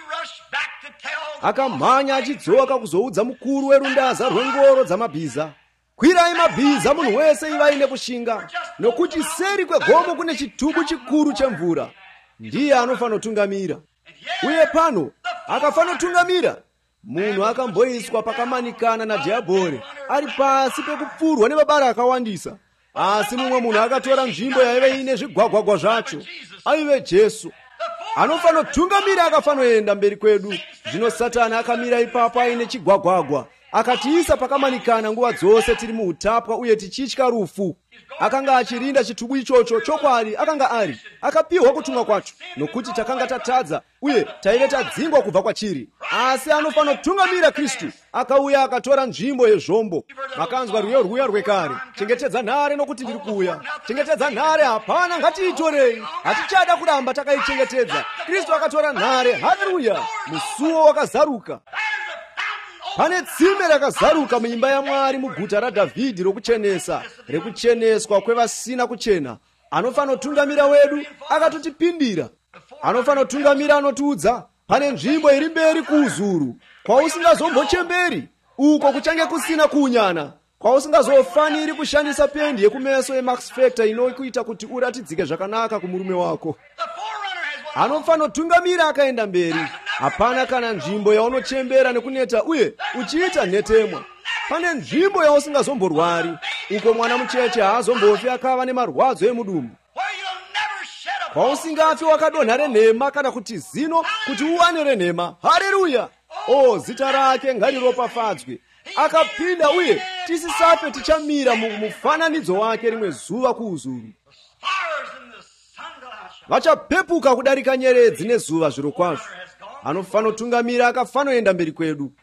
Akamhanya achidzoka kuzoudza mukuru werundaza rwengoro dzamabhiza, kwirai mabhiza munhu wese ivaine kushinga, nokuti seri kwegomo kune chitubu chikuru chemvura. Ndiye anofanira kutungamira. Uye pano akafanira kutungamira munhu akamboiswa pakamanikana nadhiabhori, ari pasi pekupfurwa nemabara akawandisa. Asi mumwe munhu akatora nzvimbo yaive ine zvigwagwagwa zvacho, aive Jesu. Anofanira kutungamira, akafanira kuenda mberi kwedu. Zvino Satani akamira ipapo aine chigwagwagwa, akatiisa pakamanikana nguva dzose tiri muutapwa uye tichitya rufu. Akanga achirinda chitubu ichocho, chokwadi akanga ari akapiwa kutumwa kwacho, nokuti takanga tatadza uye taive tadzingwa kubva kwachiri. Asi anofanira kutungamira Kristu, akauya akatora nzvimbo yezvombo. Makanzwa rwiyo rwuya rwekare, chengetedza nhare nokuti ndiri kuuya. Chengetedza nhare, hapana, ngatiitorei. Hatichada kuramba takaichengetedza. Kristu akatora nhare, haleluya. Musuwo wakazaruka. Pane tsime rakazaruka muimba yaMwari muguta raDhavhidhi rokuchenesa, rekucheneswa kwevasina kuchena. Anofanira kutungamira wedu, akatotipindira. Anofanira kutungamira, anotiudza pane nzvimbo iri mberi kuuzuru, kwausingazombochemberi, uko kuchange kusina kuunyana, kwausingazofaniri kushandisa pendi yekumeso yeMax Factor inokuita kuti uratidzike zvakanaka kumurume wako. Anofanira kutungamira akaenda mberi. Hapana kana nzvimbo yaunochembera nekuneta uye uchiita nhetemwa. Pane nzvimbo yausingazomborwari, uko mwana mucheche haazombofi akava nemarwadzo emudumbu, kwausingafi wakadonha renhema kana kuti zino kuti uwane renhema. Haleluya! o zita rake ngaliropafadzwe. Akapinda uye tisisafe tichamira mu mufananidzo wake rimwe zuva kuuzuru. Vachapepuka kudarika nyeredzi nezuva zviro kwazvo. Anofano tungamira akafanoenda mberi kwedu.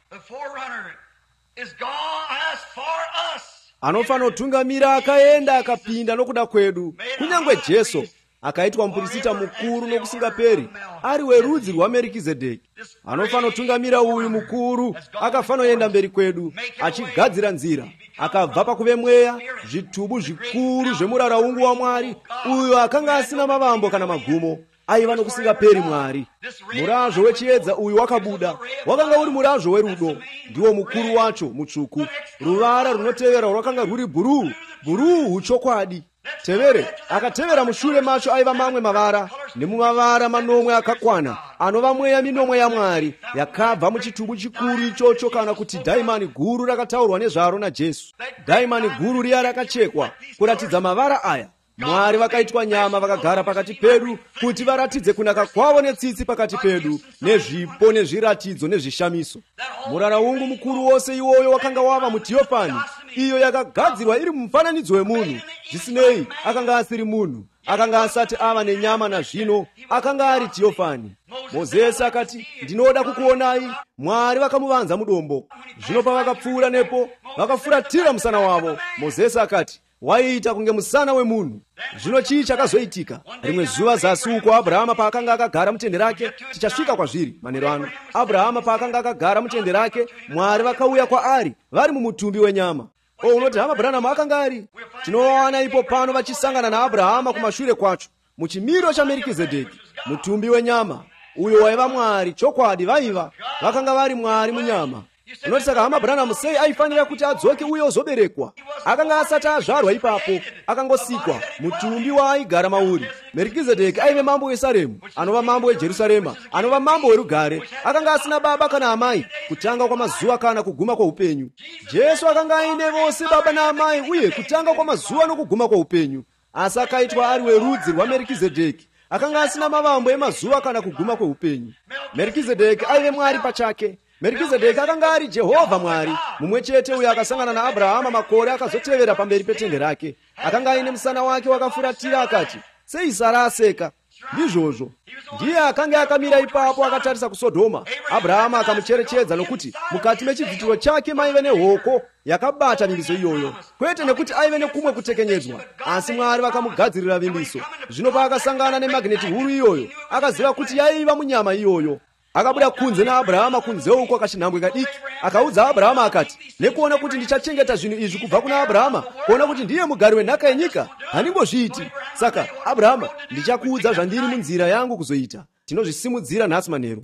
Anofano tungamira akaenda akapinda nokuda kwedu. Kunyangwe Jesu akaitwa muprista mukuru nokusingaperi, ari werudzi rwaMerikizedheki. Anofano tungamira uyu mukuru akafanoenda mberi kwedu achigadzira nzira. Akabva pakuve mweya, zvitubu zvikuru zvemuraraungu waMwari, uyo akanga asina mavambo kana magumo, aiva nokusingaperi Mwari. Murazvo wechiedza uyu wakabuda, wakanga uri murazvo werudo, ndiwo mukuru wacho mutsvuku. Ruvara runotevera rwakanga rwuri bhuruu, bhuruu huchokwadi. Tevere akatevera mushure macho aiva mamwe mavara, nemumavara manomwe akakwana, anova mweya minomwe yaMwari, yakabva muchitubu chikuru ichocho, kana kuti dhaimani guru rakataurwa nezvaro naJesu. Dhaimani guru riya rakachekwa kuratidza mavara aya. Mwari vakaitwa nyama vakagara pakati pedu kuti varatidze kunaka kwavo netsitsi pakati pedu, nezvipo nezviratidzo nezvishamiso. Muraraungu mukuru wose iwoyo wakanga wava muTeofani, iyo yakagadzirwa iri mufananidzo wemunhu. Zvisinei, akanga asiri munhu, akanga asati ava nenyama nazvino, akanga ari Teofani. Mozisi akati, ndinoda kukuonai. Mwari vakamuvanza mudombo. Zvino pavakapfuura nepo, vakafuratira musana wavo. Mozisi akati, waita kunge musana wemunhu. Zvino chii chakazoitika? Rimwe zuva zasi uko Abrahama paakanga akagara mutende rake, tichasvika kwazviri manero ano. Abrahama paakanga akagara mutende rake, Mwari vakauya kwaari vari mumutumbi wenyama. O, unoti hama Branham akanga ari? Tinowana ipo pano vachisangana naAbrahama kumashure kwacho, muchimiro chaMerikizedheki, mutumbi wenyama, uyo waiva Mwari chokwadi. Vaiva vakanga vari Mwari munyama. Unoti saka hama Branham sei aifanira kuti adzoke uye ozoberekwa? Akanga asati azvarwa ipapo, akangosikwa, mutumbi waaigara mauri. Merikizedheki aive mambo weSaremu, anova mambo weJerusarema, anova mambo werugare. Akanga asina baba kana amai, kutanga kwa mazuva kana kuguma kwa upenyu. Jesu akanga aine vose baba na amai, uye kutanga kwa mazuva nokuguma kwa upenyu. Asi akaitwa ari werudzi rwaMerikizedheki, akanga asina mavambo emazuva kana kuguma kwa upenyu. Merikizedheki aive Mwari pachake. Merikizedheki akanga ari Jehovha Mwari, mumwe chete uyo akasangana naAbrahama makore akazotevera pamberi petende rake. Akanga aine musana wake wakafuratira akati, sei Sara aseka? Ndizvozvo. Ndiye akanga akamira ipapo akatarisa kuSodhoma. Abrahama akamucherechedza nokuti mukati mechidzitiro chake maive nehoko yakabata vimbiso iyoyo, kwete nekuti aive nekumwe kutekenyedzwa, asi Mwari vakamugadzirira vimbiso. Zvino paakasangana nemagneti huru iyoyo, akaziva kuti yaiva munyama iyoyo. Akabuda kunze naAbrahama kunze uko akachinhambwe kadiki. Akaudza Abrahama akati, nekuona kuti ndichachengeta zvinhu izvi kubva kuna Abrahama, kuona kuti ndiye mugari wenhaka yenyika, handingozviiti. Saka Abrahama, ndichakuudza zvandiri munzira yangu kuzoita. Tinozvisimudzira nhasi manheru.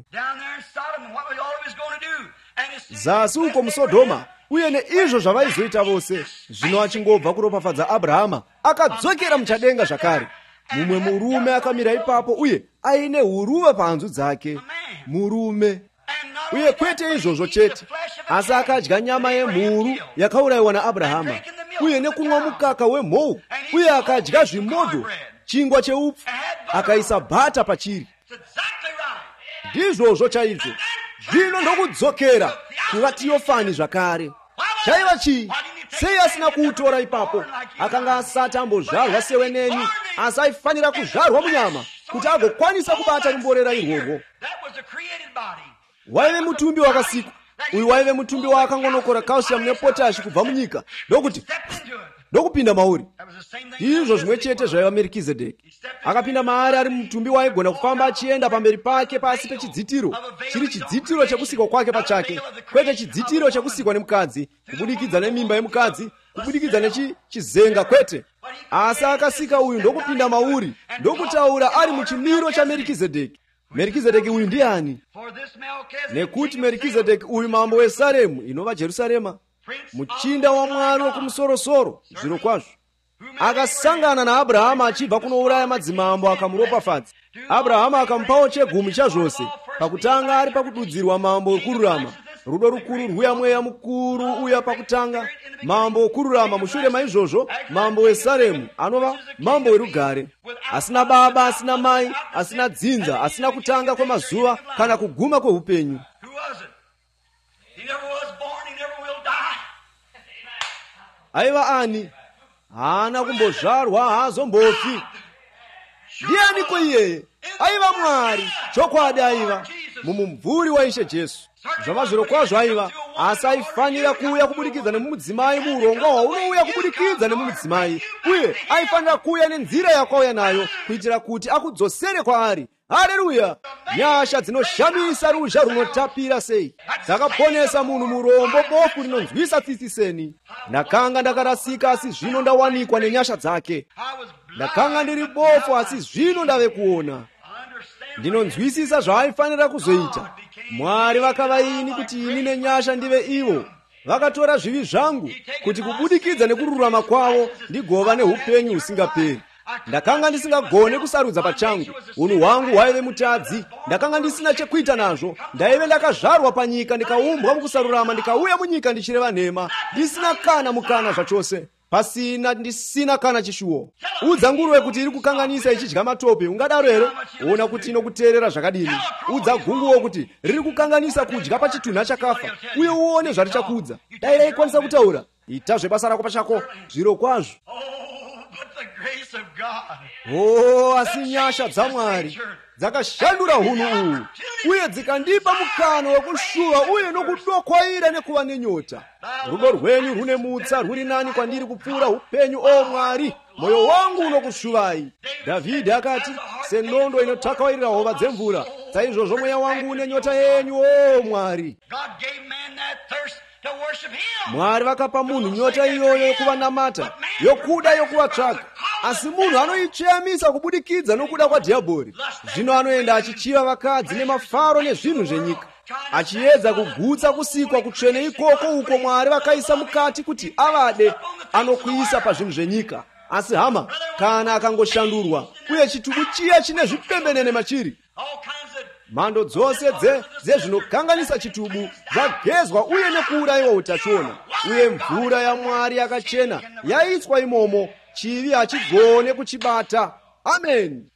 Zasi uko muSodhoma, uye neizvo zvavaizoita vose, zvino achingobva kuropafadza Abrahama, akadzokera muchadenga zvakare. Mumwe murume akamira ipapo uye aine huruva pahanzu dzake. Murume. Uye kwete izvozvo chete, asi akadya nyama yemhuru yakaurayiwa naAbrahama, uye nekunwa mukaka wemhou, uye akadya zvimodo, chingwa cheupfu, akaisa bhata pachiri. Ndizvozvo chaizvo. Zvino ndokudzokera kuvaTeofani zvakare. Chaiva chii? Sei asina kuutora ipapo? Akanga asati ambozvarwa seweneni, asi aifanira kuzvarwa munyama kuti agokwanisa kubata rumborera irworwo. Waive mutumbi wakasikwa. Uyu waive mutumbi waakangonokora calcium nepotashi kubva munyika, ndokuti ndokupinda mauri. Izvo zvimwe chete zvaiva Merikizedheki. Akapinda maari ari mutumbi waigona kufamba achienda pamberi pake pasi pechidzitiro, chiri chidzitiro chekusikwa kwake pachake, kwete chidzitiro chekusikwa nemukadzi, kubudikidza nemimba yemukadzi, kubudikidza nechizenga, kwete. Asi akasika uyu ndokupinda mauri, ndokutaura ari muchimiro chaMerikizedheki. Merikizedheki uyu ndiani? Nekuti Merikizedheki uyu mambo weSaremu, inova Jerusarema, muchinda waMwari wokumusorosoro, zviro kwazvo, akasangana naAbrahama achibva kunouraya madzimambo akamuropafadza. Abrahama akamupawo chegumi chazvose, pakutanga ari pakududzirwa mambo wekururama. Rudo rukuru rwuya mweya mukuru uya pakutanga, mambo wekururama. Mushure maizvozvo mambo weSaremu, anova mambo werugare, asina baba, asina mai, asina dzinza, asina kutanga kwemazuva kana kuguma kweupenyu. aiva ani hana kumbozvarwa haazombofi. Ndianiko iyeye? Aiva Mwari, chokwadi aiva mumumvuri waIshe Jesu. Zvava zviro kwazvo aiva, asi aifanira kuuya kubudikidza nemumudzimai muurongwa hwaunouya kubudikidza nemumudzimai, uye aifanira kuuya nenzira yakauya nayo kuitira kuti akudzosere kwaari. Haleluya! Nyasha dzinoshamisa ruzha runotapira sei, dzakaponesa munhu murombo bofu rinonzwisa tsitsi seni. Ndakanga ndakarasika asi zvino ndawanikwa nenyasha dzake. Ndakanga ndiri bofu asi zvino ndave kuona. Ndinonzwisisa zvaaifanira kuzoita. Mwari vakavaini kuti ini nenyasha ndive ivo. Vakatora zvivi zvangu kuti kubudikidza nekururama kwavo ndigova neupenyu husingaperi. Ndakanga ndisingagone kusarudza pachangu. Unhu hwangu hwaive mutadzi. Ndakanga ndisina chekuita nazvo. Ndaive ndakazvarwa panyika ndikaumbwa mukusarurama ndikauya munyika ndichireva nhema. Ndisina kana mukana zvachose. Pasina ndisina kana chishuwo. Udza nguruve kuti iri kukanganisa ichidya matope. Ungadaro here? Ona kuti inokuteerera zvakadini. Udza gunguwo kuti riri kukanganisa kudya pachitunha chakafa. Uye uone zvarichakudza. Dai raikwanisa kutaura. Ita zvebasa rako pachako. Zviro kwazvo. Oh, asi nyasha dzaMwari dzakashandura hunhu uhu, uye dzikandipa mukano wekushuva uye nokudokwaira nekuva nenyota. Rudo rwenyu rune mutsa rwuri nani kwandiri kupfuura upenyu, o Mwari. Moyo wangu unokushuvai. Dhavhidhi akati, senondo inotakairira hova dzemvura, saizvozvo mweya wangu une nyota yenyu, o Mwari. Mwari vakapa munhu nyota iyoyo yokuvanamata, yokuda yokuvatsvaka. Asi munhu anoicheyamisa kubudikidza nokuda kwadhiabhori. Zvino anoenda achichiva vakadzi nemafaro nezvinhu zvenyika, achiedza kugutsa kusikwa kutsvene ikoko uko Mwari vakaisa mukati kuti avade. Anokuisa pazvinhu zvenyika. Asi hama, kana akangoshandurwa, uye chitubu chiya chine zvipembenene machiri, mhando dzose dzezvinokanganisa chitubu zvagezwa uye nekuurayiwa utachiona, uye mvura yaMwari yakachena yaitswa imomo, chivi hachigone kuchibata. Amen.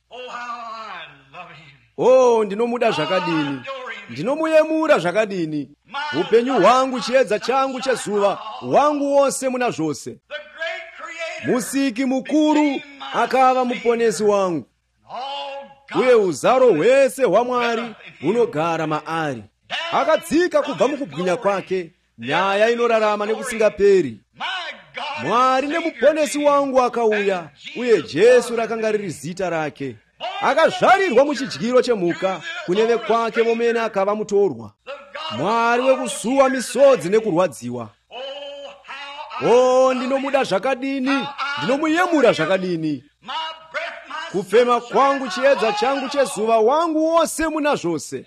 Oh, ndinomuda zvakadini, ndinomuyemura zvakadini. Upenyu hwangu chiedza changu chezuva, hwangu wose muna zvose. Musiki mukuru akava muponesi wangu, uye uzaro hwese hwaMwari hunogara maari. Akadzika kubva mukubwinya kwake, nyaya inorarama nekusingaperi. Mwari nemuponesi wangu akauya, uye Jesu rakanga riri zita rake. Akazvarirwa muchidyiro chemhuka, kuneve kwake vomene akava mutorwa. Mwari wekusuwa misodzi nekurwadziwa. Oh, ndinomuda zvakadini, ndinomuyemura zvakadini. Kufema kwangu chiedza changu chezuva, wangu wose muna zvose.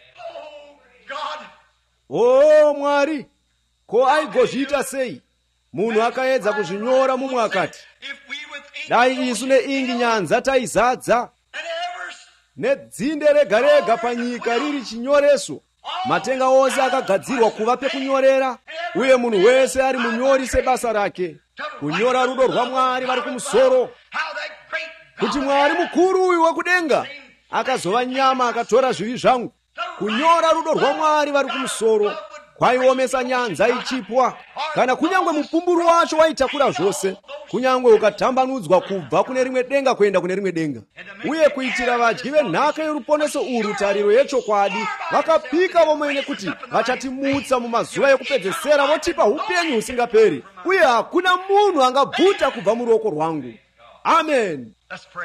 Oh Mwari, ko aigozviita sei? Munhu akaedza kuzvinyora mumwe akati, dai isu neingi nyanza taizadza, nedzinde rega rega panyika riri chinyoreso. Matenga ose akagadzirwa kuva pekunyorera, uye munhu wese ari munyori sebasa rake. Kunyora rudo rwaMwari vari kumusoro, kuti Mwari mukuru uyu wekudenga akazova nyama akatora zvivi zvangu. Kunyora rudo rwaMwari vari kumusoro kwaiomesa nyanza ichipwa, kana kunyangwe mupumburu wacho waitakura zvose, kunyangwe ukatambanudzwa kubva kune rimwe denga kuenda kune rimwe denga. Uye kuitira vadyi venhaka yoruponeso urwu tariro yechokwadi, vakapika vomene kuti vachatimutsa mumazuva ekupedzesera, votipa upenyu husingaperi, uye hakuna munhu angabvuta kubva muruoko rwangu. Amen.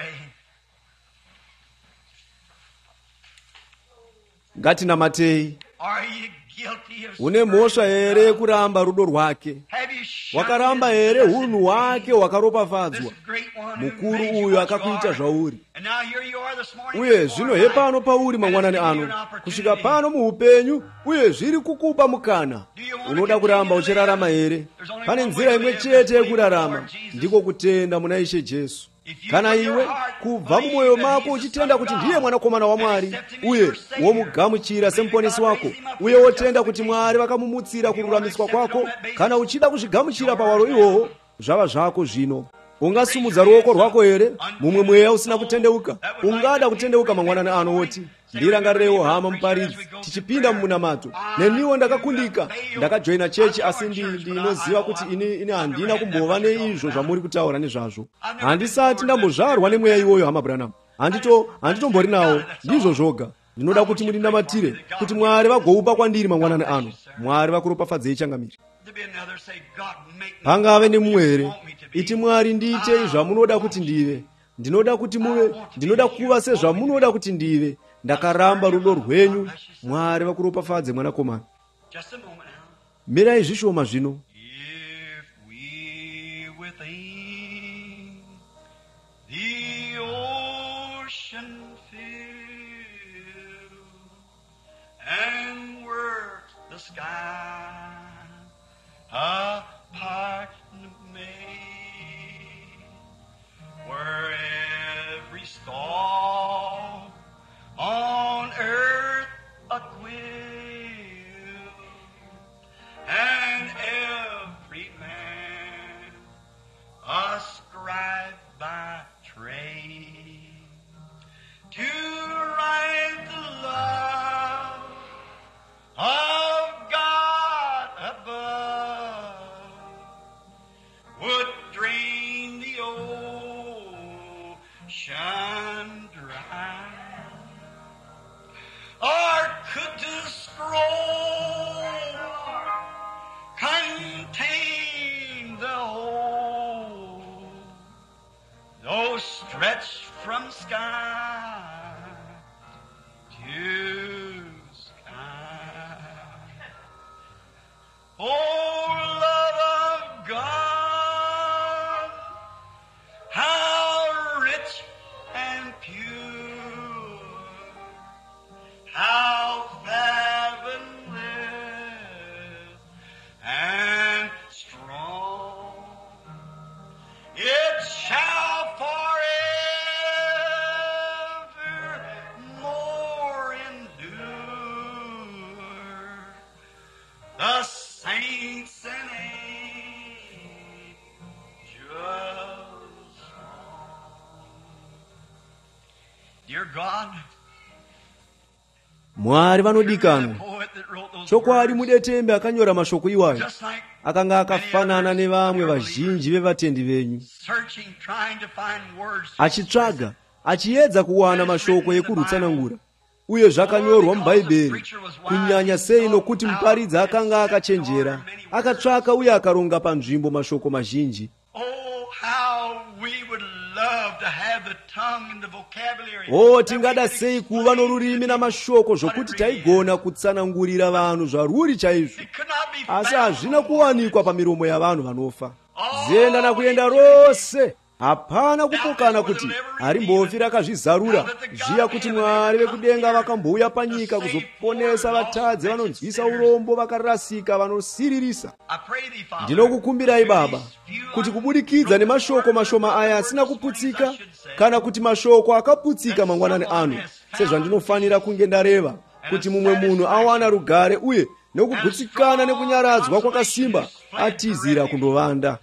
Ngatinamatei. Une mhosva here yekuramba rudo rwake? Wakaramba here unhu hwake hwakaropafadzwa? Mukuru uyu akakuita zvauri. Uye zvino hepano pauri mangwanani ano, kusvika pano muupenyu, uye zviri kukupa mukana. Unoda kuramba uchirarama here? Pane nzira imwe chete yekurarama, ndiko kutenda muna Ishe Jesu. Kana iwe kubva mumwoyo mako uchitenda kuti ndiye mwanakomana waMwari, uye womugamuchira semuponesi wako, uye wotenda kuti Mwari vakamumutsira kururamiswa kwako, kana uchida kuzvigamuchira pawaro iwowo, zvava zvako zvino. Ungasumudza ruoko rwako here mumwe mweya usina kutendeuka? Ungada kutendeuka mangwanani ano woti, ndirangarewo hama muparidzi tichipinda mumunamato neniwo ndakakundika ndakajoina chechi asi ndinoziva kuti ini ini handina kumbova neizvo zvamuri kutaura nezvazvo. Handisati ndambozvarwa nemweya iwoyo hama Branham, handito handitombori nawo, ndizvo zvoga. Ndinoda kuti mundinamatire kuti Mwari vagoupa kwandiri mangwanani ano. Mwari vakuropafadzei changamiri. Pangave nemumwe here iti Mwari ndiite zvamunoda kuti ndive, ndinoda kuti muve, ndinoda kuva sezvamunoda kuti ndive. Ndakaramba rudo rwenyu. Mwari vakuropafadze mwanakomana. Mirai zvishoma zvino. And were the sky a partner made, where every star on earth a quill, and every man a scribe by trade, to write the love of God above, would drain the ocean dry, or could the scroll contain the whole, though stretched from sky to sky? Oh, love of God, how rich and pure, how fathomless and strong, it shall forever endure. The saints and angels. Dear God, Mwari vanodikanwa. Chokwadi mudetembe akanyora mashoko iwayo akanga akafanana nevamwe vazhinji vevatendi venyu, achitsvaga achiedza kuwana mashoko ekurutsanangura, uye zvakanyorwa mubhaibheri, kunyanya sei nokuti muparidzi akanga akachenjera, akatsvaka uye akaronga panzvimbo mashoko mazhinji. Oh, tingada sei kuva norurimi namashoko zvokuti taigona kutsanangurira vanhu zvaruri chaizvo, asi hazvina kuwanikwa pamiromo yavanhu vanofa. Zenda nakuenda rose, hapana kupokana kuti hari mbofi rakazvizarura zviya kuti Mwari vekudenga vakambouya panyika kuzoponesa vatadzi vanonzwisa urombo vakarasika vanosiririsa. Ndinokukumbirai Baba kuti kubudikidza nemashoko mashoma aya asina kuputsika, kana kuti mashoko akaputsika mangwanani ano, sezvandinofanira kunge ndareva, kuti mumwe munhu awana rugare uye nekugutsikana nekunyaradzwa kwakasimba atizira kundovanda.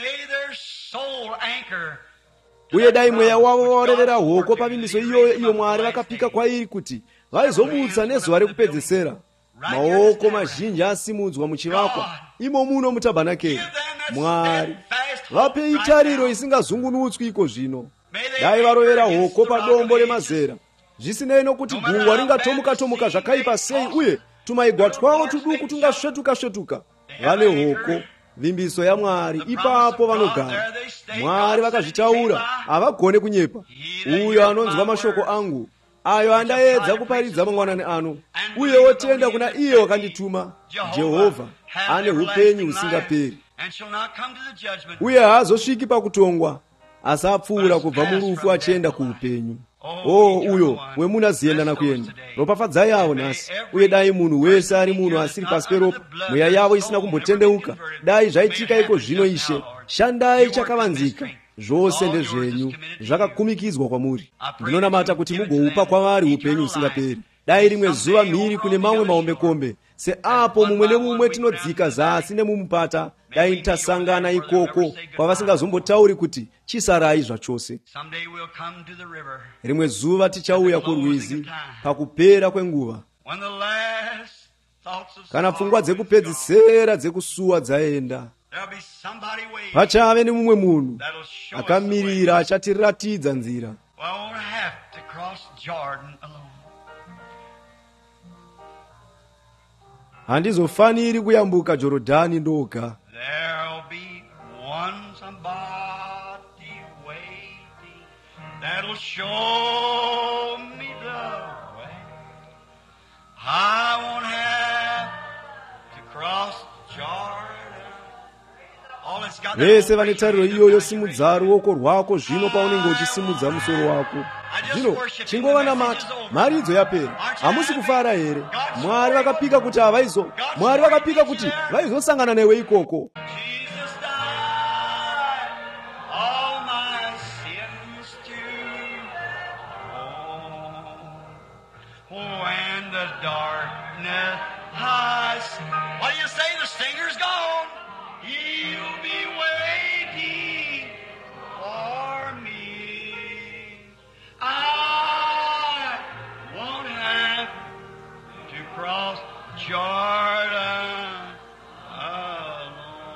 Uye dai mweya wavo warevera hoko pavimbiso iyoyo iyo Mwari vakapika kwairi kuti vaizomutsa nezuva rekupedzesera. Maoko mazhinji asimudzwa muchivakwa imo muno mutabhanakeri. Mwari vape itariro isingazungunutswi iko zvino. Dai varovera hoko padombo remazera, zvisinei nokuti gungwa ringatomuka-tomuka zvakaipa sei uye tumaigwa twavo tuduku tungasvetuka-svetuka. Vane hoko, vimbiso yaMwari, ipapo vanogara. Mwari vakazvitaura, havagone kunyepa. Uyo anonzwa mashoko angu, ayo andaedza kuparidza mangwanani ano, uye otenda kuna iye wakandituma, Jehovha ane upenyu husingaperi, uye haazosviki pakutongwa, asi apfuura kubva murufu achienda kuupenyu. Oh, uyo wemuna zienda nakuenda. Ropafadzai avo nhasi. Uye dai munhu wese ari munhu asiri pasi peropa, mweya yavo isina kumbotendeuka, dai zvaitika iko zvino Ishe, shandai chakavanzika. Zvose ndezvenyu, zvakakumikidzwa kwamuri. Ndinonamata kuti mugoupa kwavari upenyu husingaperi. Dai rimwe zuva mhiri kune mamwe maombekombe, se apo mumwe nemumwe tinodzika zasi nemumupata dai tasangana ikoko kwavasingazombotauri kuti chisarai zvachose. Rimwe zuva tichauya kurwizi pakupera kwenguva, kana pfungwa dzekupedzisera dzekusuwa dzaenda, pachave nemumwe munhu akamirira achatiratidza nzira. Handizofaniri kuyambuka Jorodhani ndoga. There'll be one somebody waiting that'll show me the way. I won't have to cross Jordan. All it's got. Vese vane tariro iyoyo simudza ruoko rwako zvino paunenge uchisimudza musoro wako. Zvino chingova namata, maridzo yapera. Hamusi kufara here? Mwari vakapika kuti havaizo. Mwari vakapika kuti vaizosangana newe ikoko. What do you say? The singer's gone. He'll be waiting for me. I won't have to cross Jordan alone.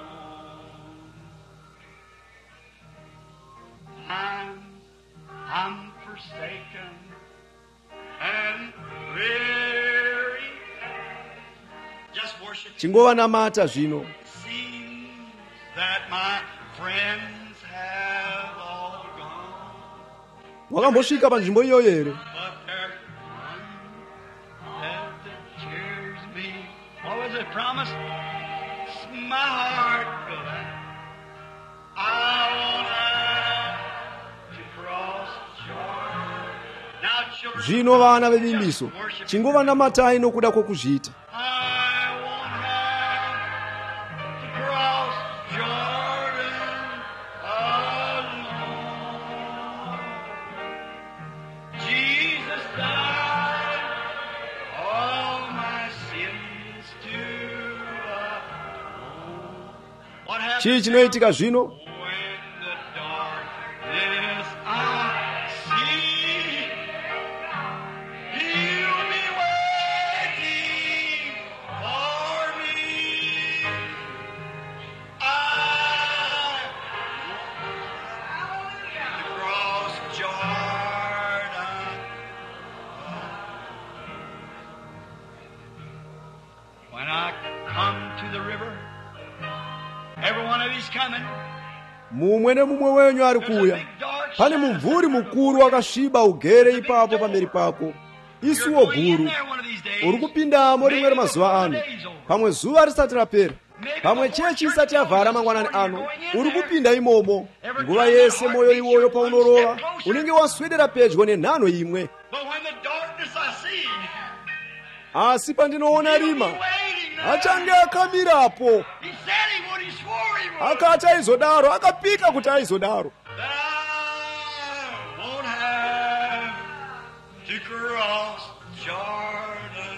I'm, I'm forsaken and weary. Just worship. Chingova namata zvino. Seems that my friends have all gone. Wakambosvika panzvimbo iyoyo here? But there's one that cheers me. What was it promised? It's my heart glad. I won't have to cross Jordan. Now, children, Zvino vana vebimbiso, chingova namatai nokuda kwokuzviita. I won't have to cross Jordan alone. Jesus died all my sins to atone. What Chii happens chinoitika zvino? when the darkness I see? He'll be waiting for me. I to cross Jordan. When I come to the river, every one of you's coming. Mumwe nemumwe wenyu ari kuuya. Pane mumvuri mukuru wakasviba ugere ipapo pamberi pako. Isuwo guru. Uri kupindamo rimwe remazuva ano. Pamwe zuva risati rapera. Pamwe chechi isati yavhara mangwanani ano. Uri kupinda imomo. Nguva yese moyo iwoyo paunorova. Unenge waswedera pedyo nenhano imwe. But when the darkness I see, Asi pandinoona rima, achange akamirapo. he said he would, he swore he would. Akati aizodaro, akapika kuti aizodaro. That I won't have to cross Jordan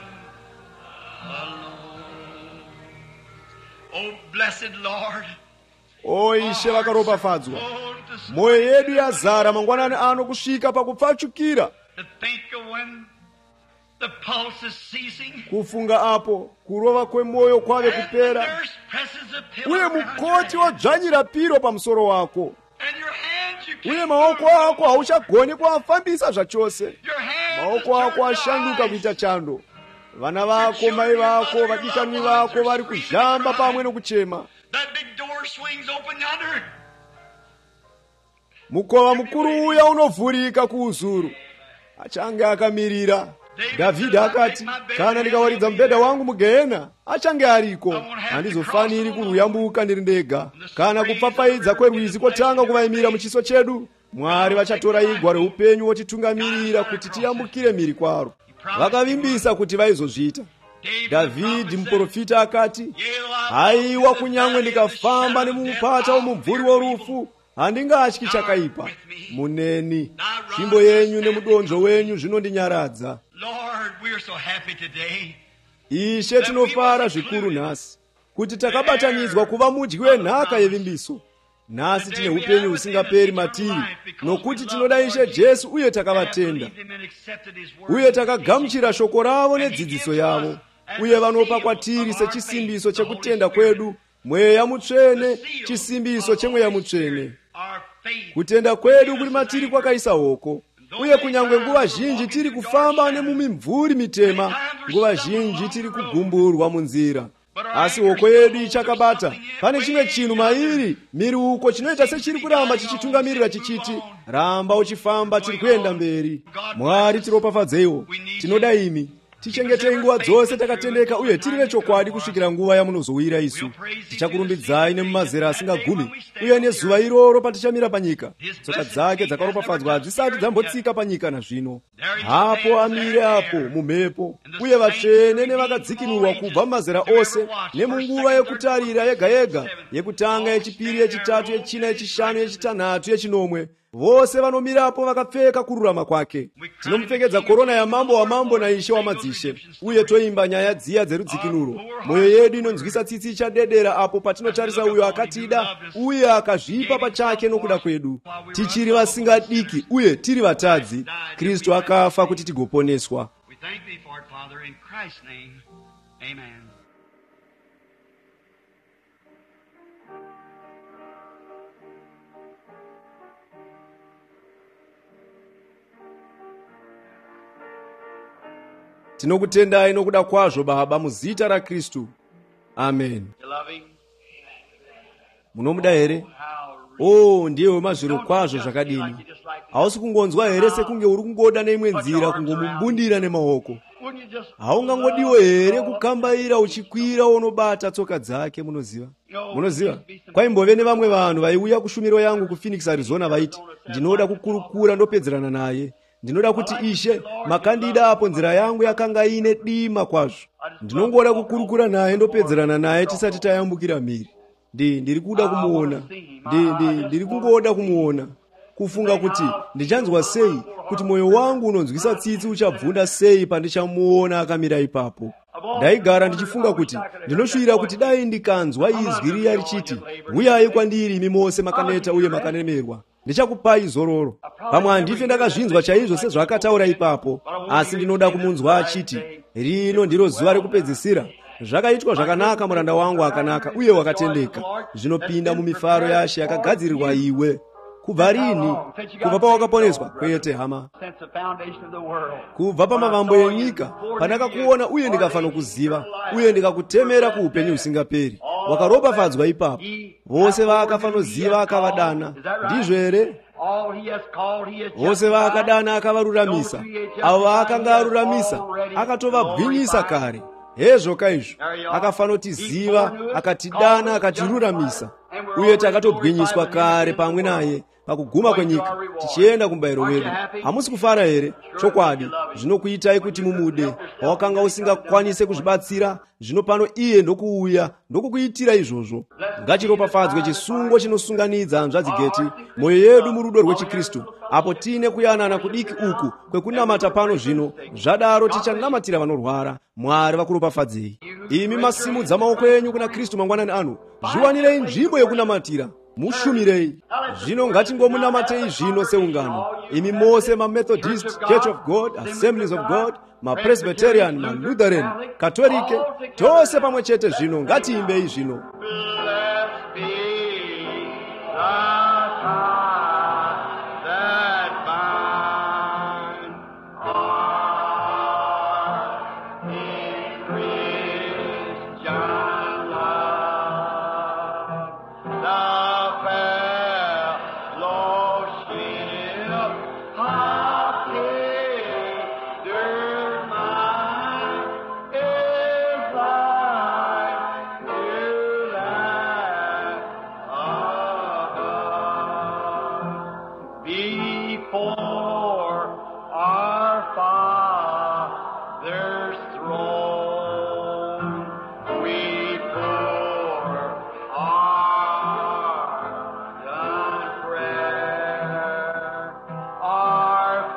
alone. Oh, blessed Lord. O Ishe vakaropafadzwa. Moyo yedu yazara mangwanani ano kusvika pakupfachukira. To think of when the pulse is ceasing. Kufunga apo, kurova kwemoyo kwave And the kupera. nurse presses a pillow Uye around your mukoti head. wodzvanyira piro pamusoro wako. And your hands you Uye can't maoko move. ako hauchagoni kuafambisa zvachose. Your hands Maoko are ako turned to ashanduka ice. kuita chando. Vana vako, mai vako, vadikanwi vako vari kuzhamba pamwe nokuchema. That big door swings open yonder. Mukova mukuru uya unovhurika kuuzuru. Achange akamirira. Dhavhidhi akati, kana ndikawaridza mubhedha wangu mugehena, achange ariko. Handizofaniri kuruyambuka ndiri ndega. Kana kupfapfaidza kwerwizi kwotanga kuvaimira muchiso chedu, Mwari vachatora igwa reupenyu votitungamirira kuti tiyambukire mhiri kwaro. Vakavimbisa kuti vaizozviita. Dhavhidhi muprofita akati, haiwa kunyangwe ndikafamba nemumupata womumvuri worufu, handingatyi chakaipa. Muneni, tsvimbo yenyu nemudonzvo wenyu zvinondinyaradza. Lord, we are so happy today Ishe tinofara zvikuru nasi kuti takabatanizwa kuva mudyi wenhaka yevimbiso. Nasi tine upenyu husingaperi matiri, nokuti tinoda Ishe Jesu uye takavatenda, uye takagamuchira shoko ravo nedzidziso yavo, uye vanopa kwatiri sechisimbiso chekutenda kwedu mweya mutsvene, chisimbiso chemweya mutsvene. Kutenda kwedu kuli matiri kwakaisa hoko, uye kunyangwe nguva zhinji tiri kufamba nemumimvuri mitema, nguva zhinji tiri kugumburwa munzira, asi hoko yedu ichakabata. Pane chimwe chinhu mairi miri uko chinoita sechiri kuramba chichitungamirira chichiti, ramba uchifamba, tiri kuenda mberi. Mwari tiropafadzeiwo. Tinoda imi tichengetei nguva dzose takatendeka uye tiri nechokwadi kusvikira nguva yamunozowira isu. Tichakurumbidzai nemumazera asingagumi, uye nezuva iroro patichamira panyika, tsoka dzake dzakaropafadzwa hadzisati dzambotsika panyika nazvino. Hapo amire apo mumhepo, uye vatsvene nevakadzikinurwa kubva mumazera ose, nemunguva yekutarira yega yega, yekutanga, yechipiri, yechitatu, yechina, yechishanu, yechitanhatu, yechinomwe, vose vanomirapo vakapfeka kururama kwake. Tinomupfekedza korona yamambo wamambo naishe wamadzishe, uye toimba nyaya dziya dzerudzikinuro. Mwoyo yedu inonzwisa tsitsi ichadedera apo patinotarisa uyo akatida uye akazvipa pachake nokuda kwedu. Tichiri vasingadiki uye tiri vatadzi, Kristu akafa kuti tigoponeswa. Tinokutendai nokuda kwazvo Baba muzita raKristu. Amen. Munomuda here? Oh, ndiye mazviro kwazvo zvakadini. Hausi kungonzwa here sekunge uri kungoda neimwe nzira kungomumbundira nemaoko. Haungangodiwo here kukambaira uchikwira unobata tsoka dzake. Munoziva? Munoziva? Kwaimbove nevamwe vanhu vaiuya kushumiro yangu kuPhoenix, Arizona vaiti, ndinoda kukurukura ndopedzerana naye. Ndinoda kuti Ishe makandida apo nzira yangu yakanga ine dima kwazvo. Ndinongoda kukurukura naye ndopedzerana naye tisati tayambukira mhiri. Ndi ndiri kuda kumuona. Ndi ndi ndiri kungoda kumuona. Kufunga kuti ndichanzwa sei, kuti moyo wangu unonzwisa tsitsi uchabvunda sei pandichamuona akamira ipapo. Ndaigara ndichifunga kuti ndinoshuvira kuti dai ndikanzwa izwi riya richiti, uyai kwandiri imi mose makaneta uye makanemerwa, ndichakupai zororo. Pamwe handife ndakazvinzwa chaizvo sezvakataura ipapo, asi ndinoda kumunzwa achiti, rino ndiro zuva rekupedzisira. Zvakaitwa zvakanaka, muranda wangu akanaka uye wakatendeka. Zvinopinda mumifaro yashe yakagadzirirwa iwe. Kubva rini? Kubva pawakaponeswa? Kwete hama. Kubva pamavambo enyika, pandakakuona uye ndikafano kuziva, uye ndikakutemera kuupenyu husingaperi. Wakaropafadzwa ipapo. Vose vaakafanoziva akavadana. Ndizvo here? Vose vaakadana akavaruramisa. Avo vaakanga aruramisa akatovabwinyisa kare. Hezvo kaizvo akafanotiziva, akatidana, akatiruramisa, uye takatobwinyiswa kare pamwe naye pakuguma kwenyika, tichienda kumbayiro wedu. Hamusi kufara here? Chokwadi zvinokuitai kuti mumude pawakanga usingakwanise kuzvibatsira. Zvino pano iye ndokuuya ndokukuitira izvozvo. Ngachiropafadzwe chisungo chinosunganidza hanzvadzi Geti, mwoyo yedu murudo rwechikristu, apo tine kuyanana kudiki uku kwekunamata pano zvino. Zvadaro tichanamatira vanorwara. Mwari vakuropafadzei. Imi masimudza maoko enyu kuna Kristu mangwanani ano, zviwanirei nzvimbo yekunamatira, mushumirei. Zvino ngatingomunamatei zvino seungano. Imi mose maMethodist, Church of God, Assemblies of God, maPresbyterian, maLutheran, Katolike, tose pamwe chete zvino ngatiimbei zvino. Our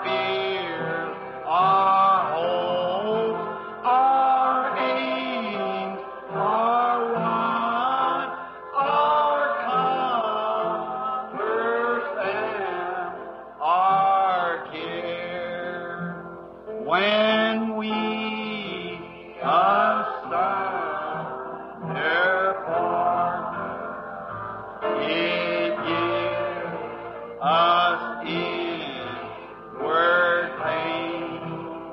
when we assign their partner, it gives us inward pain,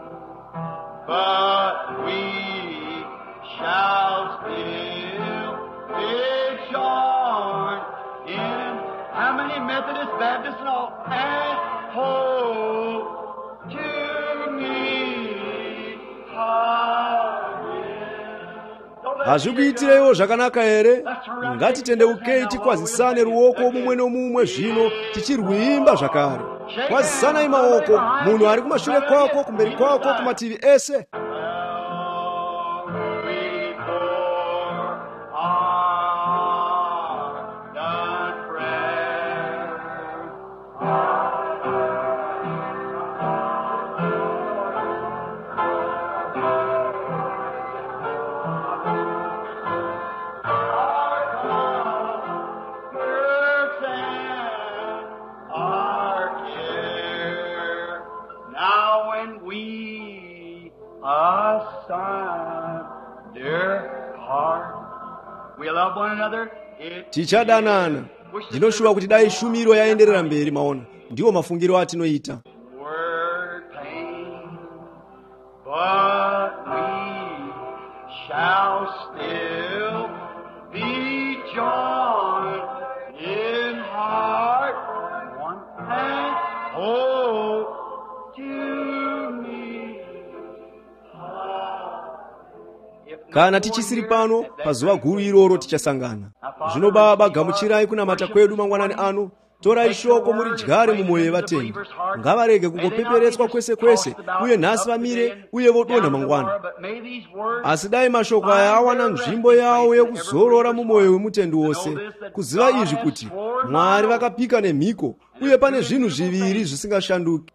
but we shall still be joined in how many Methodist, Baptist, and all, and hold to me hazvikuitirewo zvakanaka here? Ngatitendeuke tikwazisane ruoko mumwe nomumwe zvino tichirwimba zvakare. Kwazisanai maoko, munhu ari kumashure kwako, kumberi kwako, kumativi ese. Tichadanana. Ndinoshuva kuti dai shumiro yaenderera mberi maona. Ndiwo mafungiro atinoita. But we shall still be joined in heart, one and hold to me. Kana tichisiri pano pazuva guru iroro tichasangana. Zvino Baba, gamuchirai kunamata kwedu mangwanani ano. Torai shoko muridyare mumwoyo yevatendi. Ngavarege kungopeperetswa kwese kwese, uye nhasi vamire uye vodonha mangwana. Asi dai mashoko aya awana nzvimbo yawo yekuzorora mumwoyo wemutendi wose, kuziva izvi kuti Mwari vakapika nemhiko, uye pane zvinhu zviviri zvisingashanduki.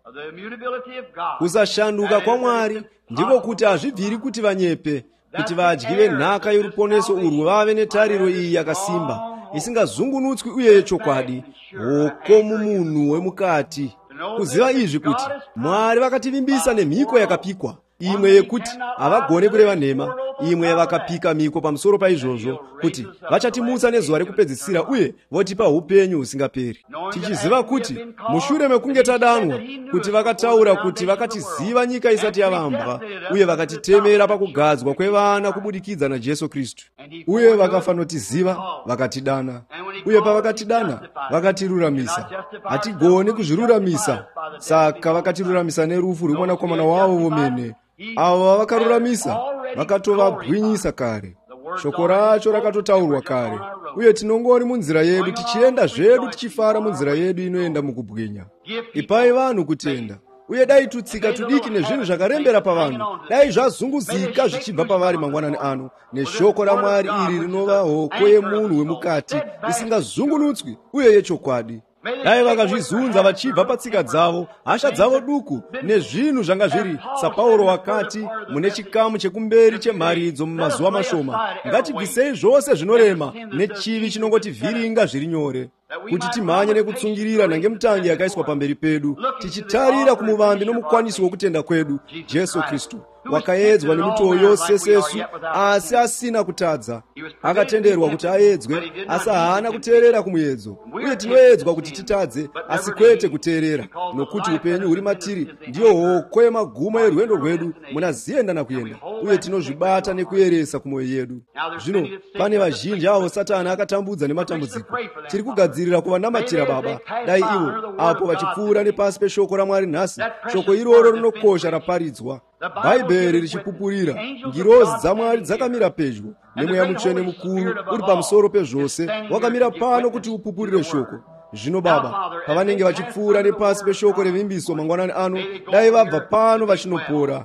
Kusashanduka kwaMwari ndiko kuti hazvibviri kuti vanyepe, kuti vadyi venhaka yoruponeso urwu vave netariro iyi yakasimba, isingazungunutswi uye yechokwadi, hoko mumunhu wemukati. Kuziva izvi kuti Mwari vakativimbisa nemhiko yakapikwa, imwe yekuti havagone kureva nhema, imwe yavakapika mhiko pamusoro paizvozvo, kuti vachatimutsa nezuva rekupedzisira uye votipa upenyu husingaperi. Tichiziva kuti mushure mekunge tadanwa, kuti vakataura kuti vakatiziva nyika isati yavambwa, uye vakatitemera pakugadzwa kwevana kubudikidza naJesu Kristu. Uye vakafanotiziva, vakatidana. Uye pavakatidana, vakatiruramisa. Hatigoni kuzviruramisa, saka vakatiruramisa nerufu rwemwanakomana wavo vomene. Avo vakaruramisa vakatovagwinyisa kare. Shoko racho rakatotaurwa kare, uye tinongori munzira yedu tichienda zvedu tichifara munzira yedu inoenda mukubwinya. Ipai vanhu kutenda. Uye dai tutsika tudiki nezvinhu zvakarembera pavanhu, dai zvazunguzika zvichibva pavari mangwanani ano, neshoko raMwari iri rinova hoko yemunhu wemukati, isingazungunutswi uye yechokwadi. Dai vakazvizunza vachibva patsika dzavo, hasha dzavo duku, nezvinhu zvanga zviri, saPauro wakati, mune chikamu chekumberi chemharidzo mumazuva mashoma. Ngatibvisei zvose zvinorema, nechivi chinongotivhiringa zviri nyore, kuti timhanye nekutsungirira nangemutangi yakaiswa pamberi pedu, tichitarira kumuvambi nomukwanisi wokutenda kwedu, Jesu Kristu, wakaedzwa nemitoo yose sesu, asi asina kutadza. Akatenderwa kuti aedzwe, asi haana kuteerera kumuedzo. Uye tinoedzwa kuti titadze, asi kwete kuteerera, nokuti upenyu huri matiri ndiyo hoko yemagumo erwendo rwedu muna zienda nakuenda, uye tinozvibata nekuyeresa kumwoyo yedu. Zvino pane vazhinji avo Satani akatambudza nematambudziko. Tiri kugadzirira kuvanamatira Baba, dai ivo apo vachipfuura nepasi peshoko raMwari nhasi, shoko iroro rinokosha raparidzwa. Bhaibheri richipupurira, ngirozi dzaMwari dzakamira pedyo, nemweya mutsvene mukuru uri pamusoro pezvose wakamira pano kuti upupurire shoko. Zvino Baba, pavanenge vachipfuura nepasi peshoko revimbiso mangwanani ano, dai vabva pano vachinopora.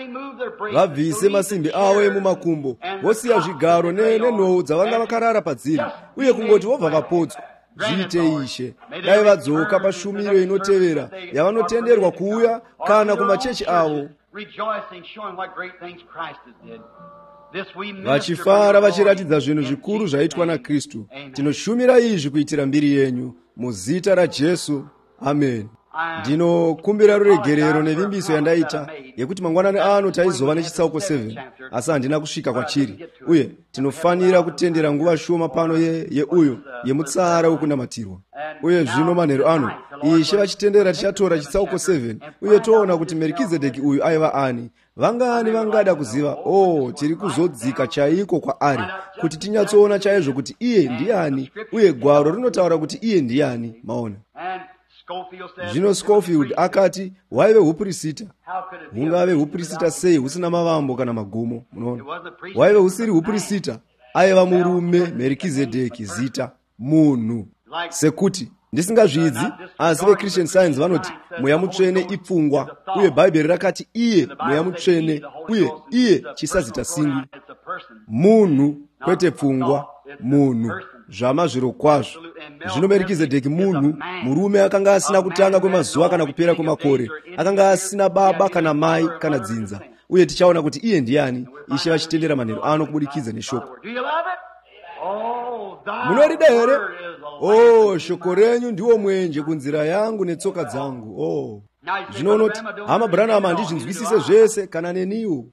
Vabvise masimbi avo emumakumbo, vosiya zvigaro nenhoo dzavanga vakarara padziri, uye kungoti vobva vapodzwa. Zviite Ishe, dai vadzoka pashumiro inotevera yavanotenderwa kuuya kana kumachechi avo, vachifara vachiratidza zvinhu zvikuru zvaitwa naKristu. Tinoshumira izvi kuitira mbiri yenyu, muzita raJesu. Amen. Ndinokumbira ruregerero nevimbiso yandaita, yekuti mangwanani ano taizova nechitsauko siviri, asi handina kusvika kwachiri, uye tinofanira kutendera nguva shoma pano ye, ye uyo yemutsara wokunamatirwa. Uye zvino manheru ano ishe vachitendera tichatora chitsauko siviri, uye toona kuti Merikizedheki uyu aiva ani. Vangani vangada kuziva, oh, tiri kuzodzika chaiko kwaari, kuti tinyatsoona chaizvo kuti iye ndiani, uye gwaro rinotaura kuti iye ndiani. Maona zvino Scofield akati waive upirisita. Hungave upirisita sei husina mavambo kana magumo? Munoona, waive husiri upirisita, aiva murume Merikizedheki zita, munhu. Sekuti ndisingazvidzi, asi veChristian Science vanoti mweya mutsvene ipfungwa, uye Bhaibheri rakati iye mweya mutsvene, uye iye chisazita singi, munhu kwete pfungwa, munhu zvama zviro kwazvo. Zvino Merikizedheki munhu, murume akanga asina kutanga kwemazuva kana kupera kwemakore, akanga asina baba kana mai kana dzinza, uye tichaona kuti iye ndiani ishe vachitendera manheru ano kubudikidza neshoko. Munorida here? Oh, shoko renyu ndiwo mwenje kunzira yangu netsoka dzangu. Oh, zvinonoti hama Branham handizvinzwisise zvese kana neniwo.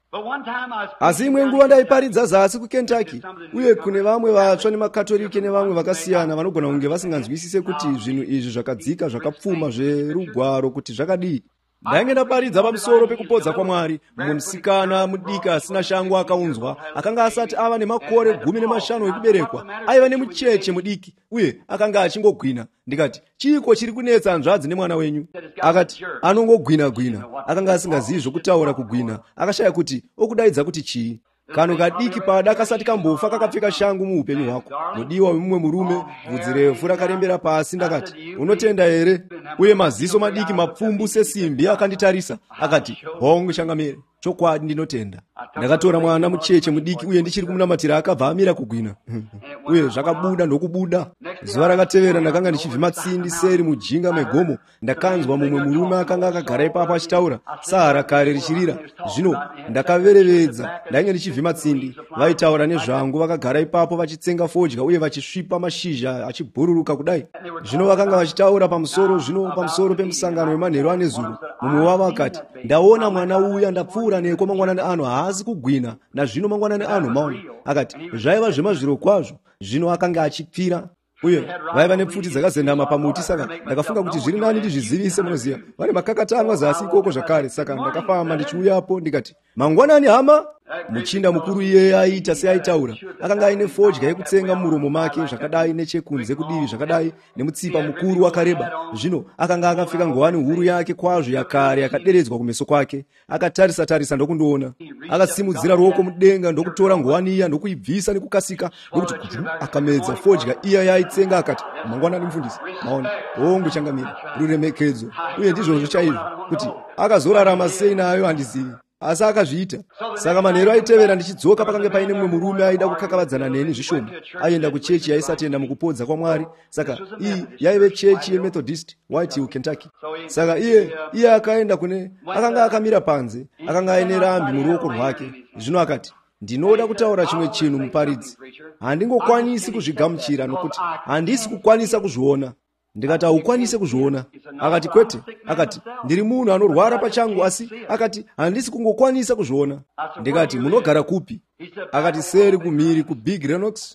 Asi imwe nguva ndaiparidza zasi kuKentucky, uye kune vamwe vatsva nemakatoliki nevamwe vakasiyana vanogona kunge vasinganzwisise kuti zvinhu izvi zvakadzika zvakapfuma zverugwaro kuti zvakadii. Ndainge ndaparidza pamusoro pekupodza kwaMwari. Mumwe musikana mudiki asina shangu akaunzwa, akanga asati ava nemakore gumi nemashanu ekuberekwa, aiva nemucheche mudiki, uye akanga achingogwina. Ndikati, chiko chiri kunetsa hanzvadzi nemwana wenyu? Akati, anongogwina-gwina. Akanga asingazivi zvokutaura kugwina, akashaya kuti okudaidza kuti chii. Kano kadiki pada kasati kambofa kakapfeka shangu muupenyu hwako. Mudiwa wemumwe murume, bvudzi refu rakarembera pasi. Ndakati, unotenda here? Uye maziso madiki mapfumbu sesimbi akanditarisa. Akati, hongu changamire, chokwadi ndinotenda. Ndakatora mwana mucheche mudiki, uye ndichiri kumunamatira akabva amira kugwina. Uye zvakabuda ndokubuda. Zuva rakatevera ndakanga ndichivhima tsindi seri mujinga megomo, ndakanzwa mumwe murume akanga akagara ipapo achitaura, sahara kare richirira. Zvino ndakaverevedza, ndainge ndichivhima tsindi. Vaitaura nezvangu, vakagara ipapo vachitsenga fodya uye vachisvipa mashizha achibhururuka kudai. Zvino vakanga vachitaura pamusoro zvino pamusoro pemusangano wemanheru ane zuro. Mumwe wavo akati, ndaona mwana uya ndapfuura neko mangwanani ano haasi kugwina, nazvino mangwanani ano maona. Akati, zvaiva zvemazviro kwazvo. Zvino akanga achipfira, uye vaiva nepfuti dzakazendama pamuti. Saka ndakafunga kuti zviri nani ndizvizivise. Munoziva vane makakatangwa zasi ikoko zvakare. Saka ndakafamba ndichiuyapo ndikati, mangwanani hama. Muchinda mukuru iye aiita seaitaura. Akanga aine fodya yekutsenga mumuromo make, zvakadai nechekunze kudivi, zvakadai nemutsipa mukuru wakareba. Zvino akanga akapfeka nguwani huru yake kwazvo yakare yakaderedzwa kumeso kwake. Akatarisa tarisa ndokundoona. Akasimudzira ruoko mudenga ndokutora nguwani iya ndokuibvisa nekukasika, ndokuti akamedza fodya iya yaitsenga. Akati, mangwanani mufundisi, maona hongu changamira, ruremekedzo. Uye ndizvozvo chaizvo kuti akazorarama sei nayo handizivi, asi akazviita. Saka manheru aitevera ndichidzoka, pakange paine mumwe murume aida kukakavadzana neni zvishoma. Aienda kuchechi yaisatenda mukupodza kwaMwari. Saka iyi yaive chechi yeMethodist White Hill, Kentucky. Saka iye iye akaenda kune, akanga akamira panze, akanga aine rambi muruoko rwake. Zvino akati, ndinoda kutaura chimwe chinhu muparidzi. Handingokwanisi kuzvigamuchira nokuti handisi kukwanisa kuzviona. Ndikati, haukwanise kuzviona? Akati, kwete. Akati, ndiri munhu anorwara pachangu, asi akati handisi kungokwanisa kuzviona. Ndikati, munogara kupi? Akati, seri kumhiri kuBig Renox.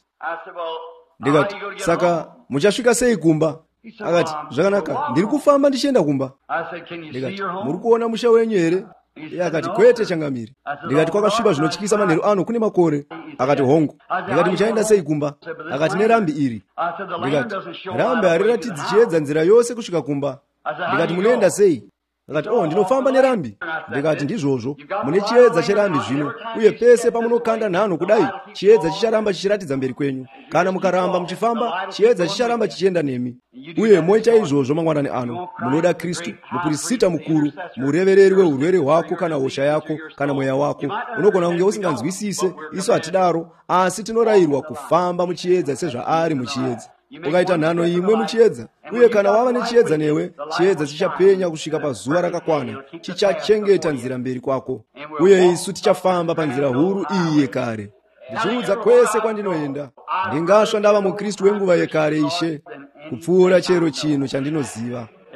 Ndikati, saka muchasvika sei kumba? Akati, zvakanaka, ndiri kufamba ndichienda kumba. Ndikati, muri kuona musha wenyu here? Iye akati, kwete changamiri. Ndikati, kwakasviba zvinotyisa manheru ano, kune makore. Akati, hongu. Ndikati, muchaenda sei kumba? Akati, nerambi iri. Ndikati, rambi hariratidzi chiedza nzira yose kusvika kumba. Ndikati, munoenda sei? Akati, oh, ndinofamba nerambi. Ndikati, ndizvozvo, mune chiedza cherambi zvino, uye pese pamunokanda nhano kudai, chiedza chicharamba chichiratidza mberi kwenyu. Kana mukaramba muchifamba, chiedza chicharamba chichienda nemi. Uye moita izvozvo mangwanani ano, munoda Kristu, mupurisita mukuru, murevereri weurwere hwako kana hosha yako kana mweya wako. Unogona kunge usinganzwisise, isu hatidaro, asi tinorayirwa kufamba muchiedza sezvaari muchiedza. Ukaita nhano imwe muchiedza, uye kana wava nechiedza newe, chiedza chichapenya kusvika pazuva rakakwana, chichachengeta nzira mberi kwako. Uye isu tichafamba panzira huru iyi yekare. Ndichiudza kwese kwandinoenda, ndingasva ndava muKristu wenguva yekare Ishe, kupfuura chero chinhu chandinoziva.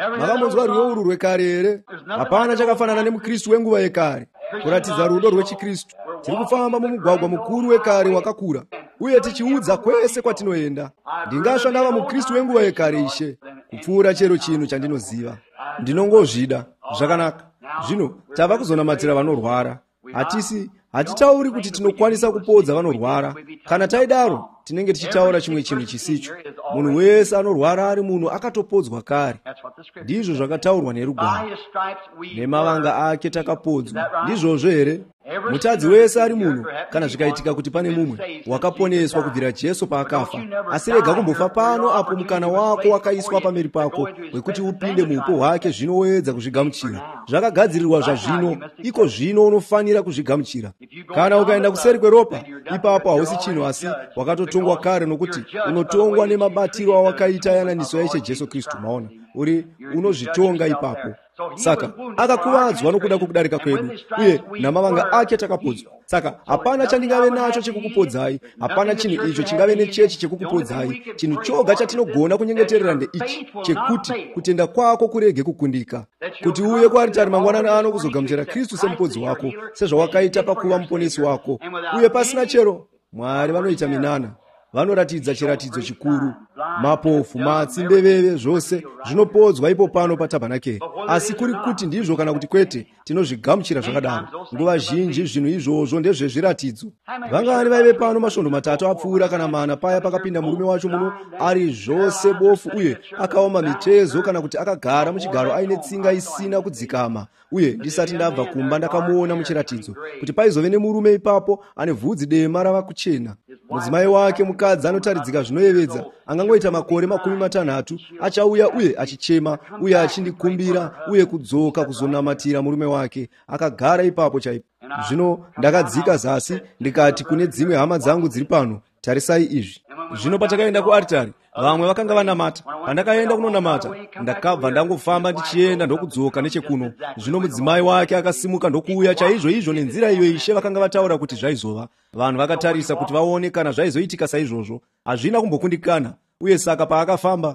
makamonzwa rudo uru rwekare here? Hapana chakafanana nemukristu wenguva yekare. Kuratidza rudo rwechikristu, tiri kufamba mumugwagwa mukuru wekare wakakura, uye tichiudza kwese kwatinoenda. Ndingasva ndava mukristu wenguva yekare ishe kupfuura chero chinhu chandinoziva. Ndinongozvida. Zvakanaka. Zvino tava kuzonamatira vanorwara. Hatisi hatitauri kuti tinokwanisa kupodza vanorwara. Kana taidaro tinenge tichitaura chimwe chinhu chisicho. Munhu wese anorwara ari munhu akatopodzwa kare. Ndizvo zvakataurwa nerugwaro. Nemavanga ake takapodzwa. Ndizvozvo here? Mutadzi wese ari munhu, kana zvikaitika kuti pane mumwe wakaponeswa kubvira Jesu paakafa. Asi rega kumbofa pano apo mukana wako wakaiswa pamberi pako wekuti upinde muupo hwake zvino woedza kuzvigamuchira. Zvakagadzirirwa zvazvino, iko zvino unofanira kuzvigamuchira. Kana ukaenda kuseri kweropa, ipapo hausi chinhu asi wakatotongwa kare, nokuti unotongwa nemabatiro awakaita yananiso yaIshe Jesu Kristu. Maona uri unozvitonga ipapo. Saka akakuvadzwa nokuda kwokudarika kwedu, uye namavanga ake takapodzwa. Saka hapana chandingave nacho chekukupodzai, hapana chinhu icho chingave nechechi chekukupodzai. Chinhu choga chatinogona kunyengeterera ndeichi, chekuti kutenda kwako kurege kukundika, kuti uye kuaritari mangwanani ano kuzogamuchira Kristu semupodzi wako, sezvawakaita pakuva muponesi wako. Uye pasina chero, Mwari vanoita minana, vanoratidza chiratidzo chikuru. Mapofu, matsi, mbeveve, zvose zvinopodzwa ipo pano patabhanakeri. Asi kuri kuti ndizvo kana kuti kwete, tinozvigamuchira zvakadaro. Nguva zhinji zvinhu izvozvo ndezvezviratidzo. Vangani vaive pano masvondo matatu apfuura kana mana paya pakapinda murume wacho muno ari zvose bofu, uye akaoma mitezo, kana kuti akagara muchigaro aine tsinga isina kudzikama. Uye ndisati ndabva kumba ndakamuona muchiratidzo kuti paizove nemurume ipapo ane vhudzi dema rava kuchena. Mudzimai wake mukadzi anotaridzika zvinoyevedza, angangoita makore makumi matanhatu, achauya uye achichema uye achindikumbira uye kudzoka kuzonamatira murume wake. Akagara ipapo chaipo. Zvino ndakadzika zasi ndikati kune dzimwe hama dzangu dziri pano, tarisai izvi. Zvino patakaenda kuaritari, vamwe vakanga vanamata. Pandakaenda kunonamata, ndakabva ndangofamba ndichienda ndokudzoka nechekuno. Zvino mudzimai wake akasimuka ndokuuya chaizvo izvo nenzira iyo Ishe vakanga vataura kuti zvaizova. Vanhu vakatarisa kuti vaone kana zvaizoitika saizvozvo. Hazvina kumbokundikana. Uye saka paakafamba,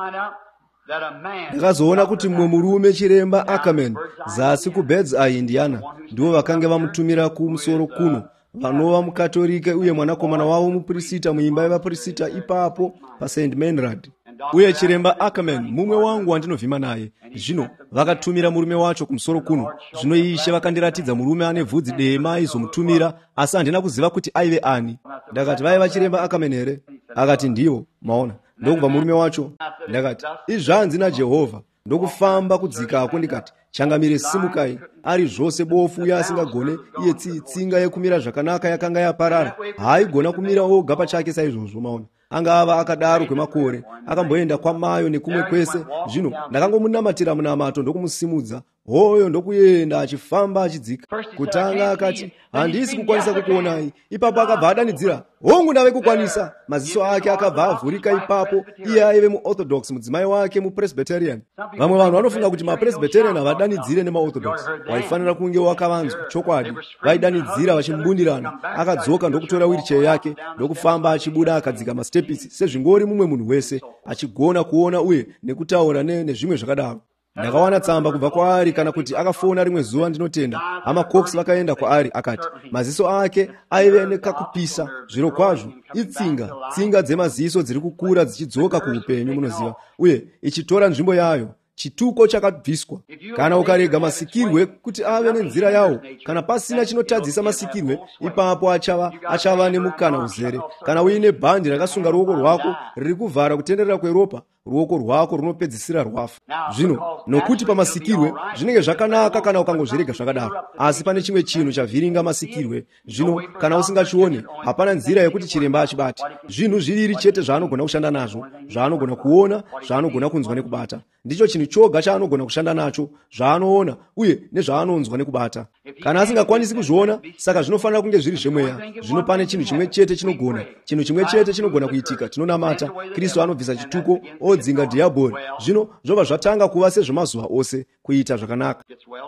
ndakazoona kuti mumwe murume chiremba Ackerman zasi kuBed's Eye, Indiana, ndivo vakanga vamutumira kumusoro kuno, vanova mukatolika, uye mwanakomana wavo muprista muimba yevaprista ipapo paSaint Menrad. Uye chiremba Ackerman mumwe wangu wandinovhima naye. Zvino vakatumira murume wacho kumusoro kuno. Zvino Ishe vakandiratidza murume ane vhudzi dema aizomutumira, asi handina kuziva kuti aive ani. Ndakati, vaiva chiremba Ackerman here? Akati, ndivo. Maona, ndokubva murume wacho. Ndakati, izvanzi naJehovha. Ndokufamba kudzikako ndikati, changamire, simukai. Ari zvose bofu uye asingagone, iye tsinga yekumira zvakanaka yakanga yaparara, haigona kumira oga pachake saizvozvo. Maona, angava akadaro kwemakore, akamboenda kwamayo nekumwe kwese. Zvino ndakangomunamatira munamato ndokumusimudza. Hoyo ndokuyenda achifamba achidzika. Kutanga akati, handisi kukwanisa kukuonai. Ipapo akabva adanidzira, hongu ndave kukwanisa. Maziso ake akabva avhurika ipapo. Iye aive muOrthodox, mudzimai wake muPresbyterian. Vamwe vanhu vanofunga kuti maPresbyterian havadanidzire nemaOrthodox. Waifanira kunge wakavanzwa chokwadi. Vaidanidzira vachimbundirana. Akadzoka ndokutora wheelchair yake ndokufamba achibuda akadzika mastepisi sezvingori mumwe munhu wese, achigona kuona uye nekutaura nezvimwe zvakadaro. Ndakawana tsamba kubva kwaari kana kuti akafona rimwe zuva ndinotenda. Hama Cox vakaenda kwaari, akati maziso ake aive nekakupisa. Zviro kwazvo itsinga, tsinga dzemaziso dziri kukura dzichidzoka kuupenyu, munoziva, uye ichitora nzvimbo yayo. Chituko chakabviswa. Kana ukarega masikirwe kuti ave nenzira yawo, kana pasina chinotadzisa masikirwe, ipapo achava achava nemukana uzere. Kana uine bhandi rakasunga ruoko rwako riri kuvhara kutenderera kweropa, ruoko rwako runopedzisira rwafa. Zvino nokuti pamasikirwe zvinenge zvakanaka kana ukangozvirega zvakadaro, asi pane chimwe chinhu chavhiringa masikirwe. Zvino kana usingachioni, hapana nzira yekuti chiremba achibate. Zvinhu zviviri chete zvaanogona kushanda nazvo, zvaanogona kuona, zvaanogona kunzwa nekubata. Ndicho chinhu choga chaanogona kushanda nacho, zvaanoona uye nezvaanonzwa nekubata. Kana asingakwanisi kuzviona, saka zvinofanira kunge zviri zvemweya. Zvino pane chinhu chimwe chete chinogona, chinhu chimwe chete chinogona kuitika. Tinonamata Kristu anobvisa chituko, odzinga dhiabhori. Zvino zvobva zvatanga kuva sezvemazuva ose, kuita zvakanaka,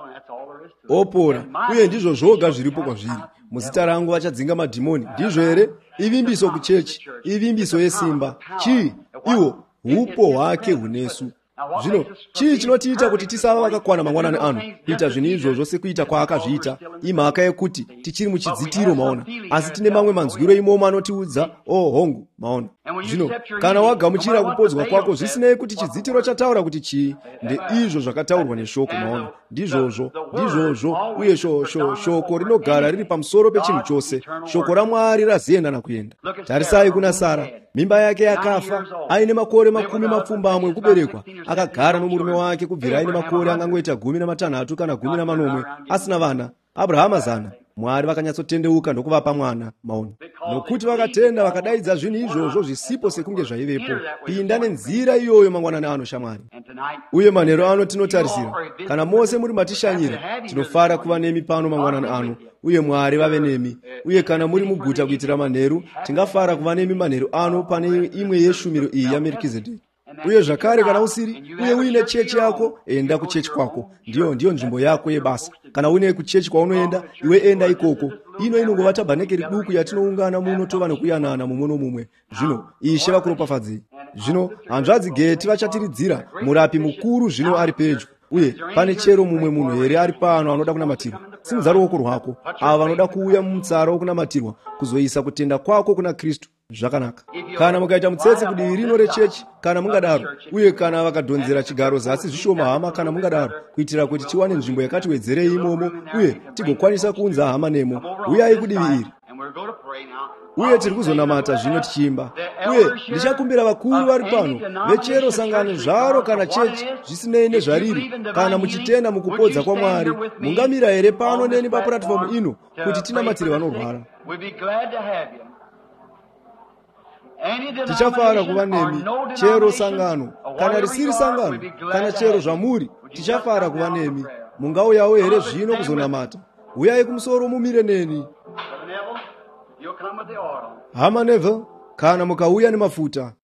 opora, uye ndizvo zvoga zviripo kwazviri. Muzita rangu vachadzinga madhimoni. Ndizvo here? Ivimbiso kuchechi, ivimbiso yesimba. Chii? Iwo upo hwake hunesu. Zvino chii chinotiita kuti tisava vakakwana mangwanani ano kuita zvinhu izvozvo sekuita kwaakazviita? Imhaka yekuti tichiri muchidzitiro, maona, asi tine mamwe manzwiro imomo anotiudza oh hongu, maona. Zvino kana wagamuchira kupodzwa kwako, zvisinei kuti chidzitiro chataura kuti chii, ndeizvo zvakataurwa neshoko, maona. Ndizvozvo, ndizvozvo, uye shoko shoko rinogara riri pamusoro pechinhu chose. Shoko raMwari raziyenda kuenda. Tarisai kuna Sara, mimba yake yakafa, aine makore makumi mapfumbamwe kuberekwa, akagara nomurume wake kubvira aine makore angangoita gumi namatanhatu kana gumi namanomwe asina vana. Abrahama zana, Mwari vakanyatsotendeuka ndokuvapa mwana, maona. Nokuti vakatenda vakadaidza zvinhu izvozvo zvisipo sekunge zvaivepo. Pinda nenzira iyoyo mangwanani ano, shamwari. Uye manheru ano tinotarisira, kana mose muri matishanyira, tinofara kuva nemi pano mangwanani ano, uye Mwari vave nemi. Uye kana muri muguta kuitira manheru, tingafara kuva nemi manheru ano pane imwe yeshumiro iyi yaMerikizedheki. Uye zvakare kana usiri, uye uine chechi yako, enda kuchechi kwako. Ndiyo ndiyo nzvimbo yako yebasa. Kana uine kuchechi kwaunoenda, iwe enda ikoko. Ino inongova tabhanekeri duku yatinoungana muno tova nokuyanana mumwe nomumwe. Zvino Ishe vakuropafadzei. Zvino hanzvadzi Geti vachatiridzira, murapi mukuru zvino ari pedyo. Uye pane chero mumwe munhu here ari pano anoda kunamatirwa? Simudza ruoko rwako. Ava vanoda kuuya mumutsara wokunamatirwa, kuzoisa kutenda kwako kuna Kristu. Zvakanaka. Kana mukaita mutsetse kudivi rino rechechi, kana mungadaro, uye kana vakadhonzera chigaro zasi zvishoma hama, kana mungadaro, kuitira kuti tiwane nzvimbo yakati wedzerei imomo, uye tigokwanisa kuunza hama nemo, uyai kudivi iri. Uye tiri kuzonamata zvino tichiimba. Uye ndichakumbira vakuru vari pano, vechero sangano zvaro kana chechi, zvisinei nezvariri, kana muchitenda mukupodza kwaMwari, mungamira here pano neni papuratifomu ino kuti tinamatire vanorwara. Tichafara kuva nemi, chero sangano, kana risiri sangano, kana chero zvamuri, tichafara kuva nemi. Mungauyawo here zvino kuzonamata. Uyai kumusoro mumire neni. Hama Neville, kana mukauya nemafuta,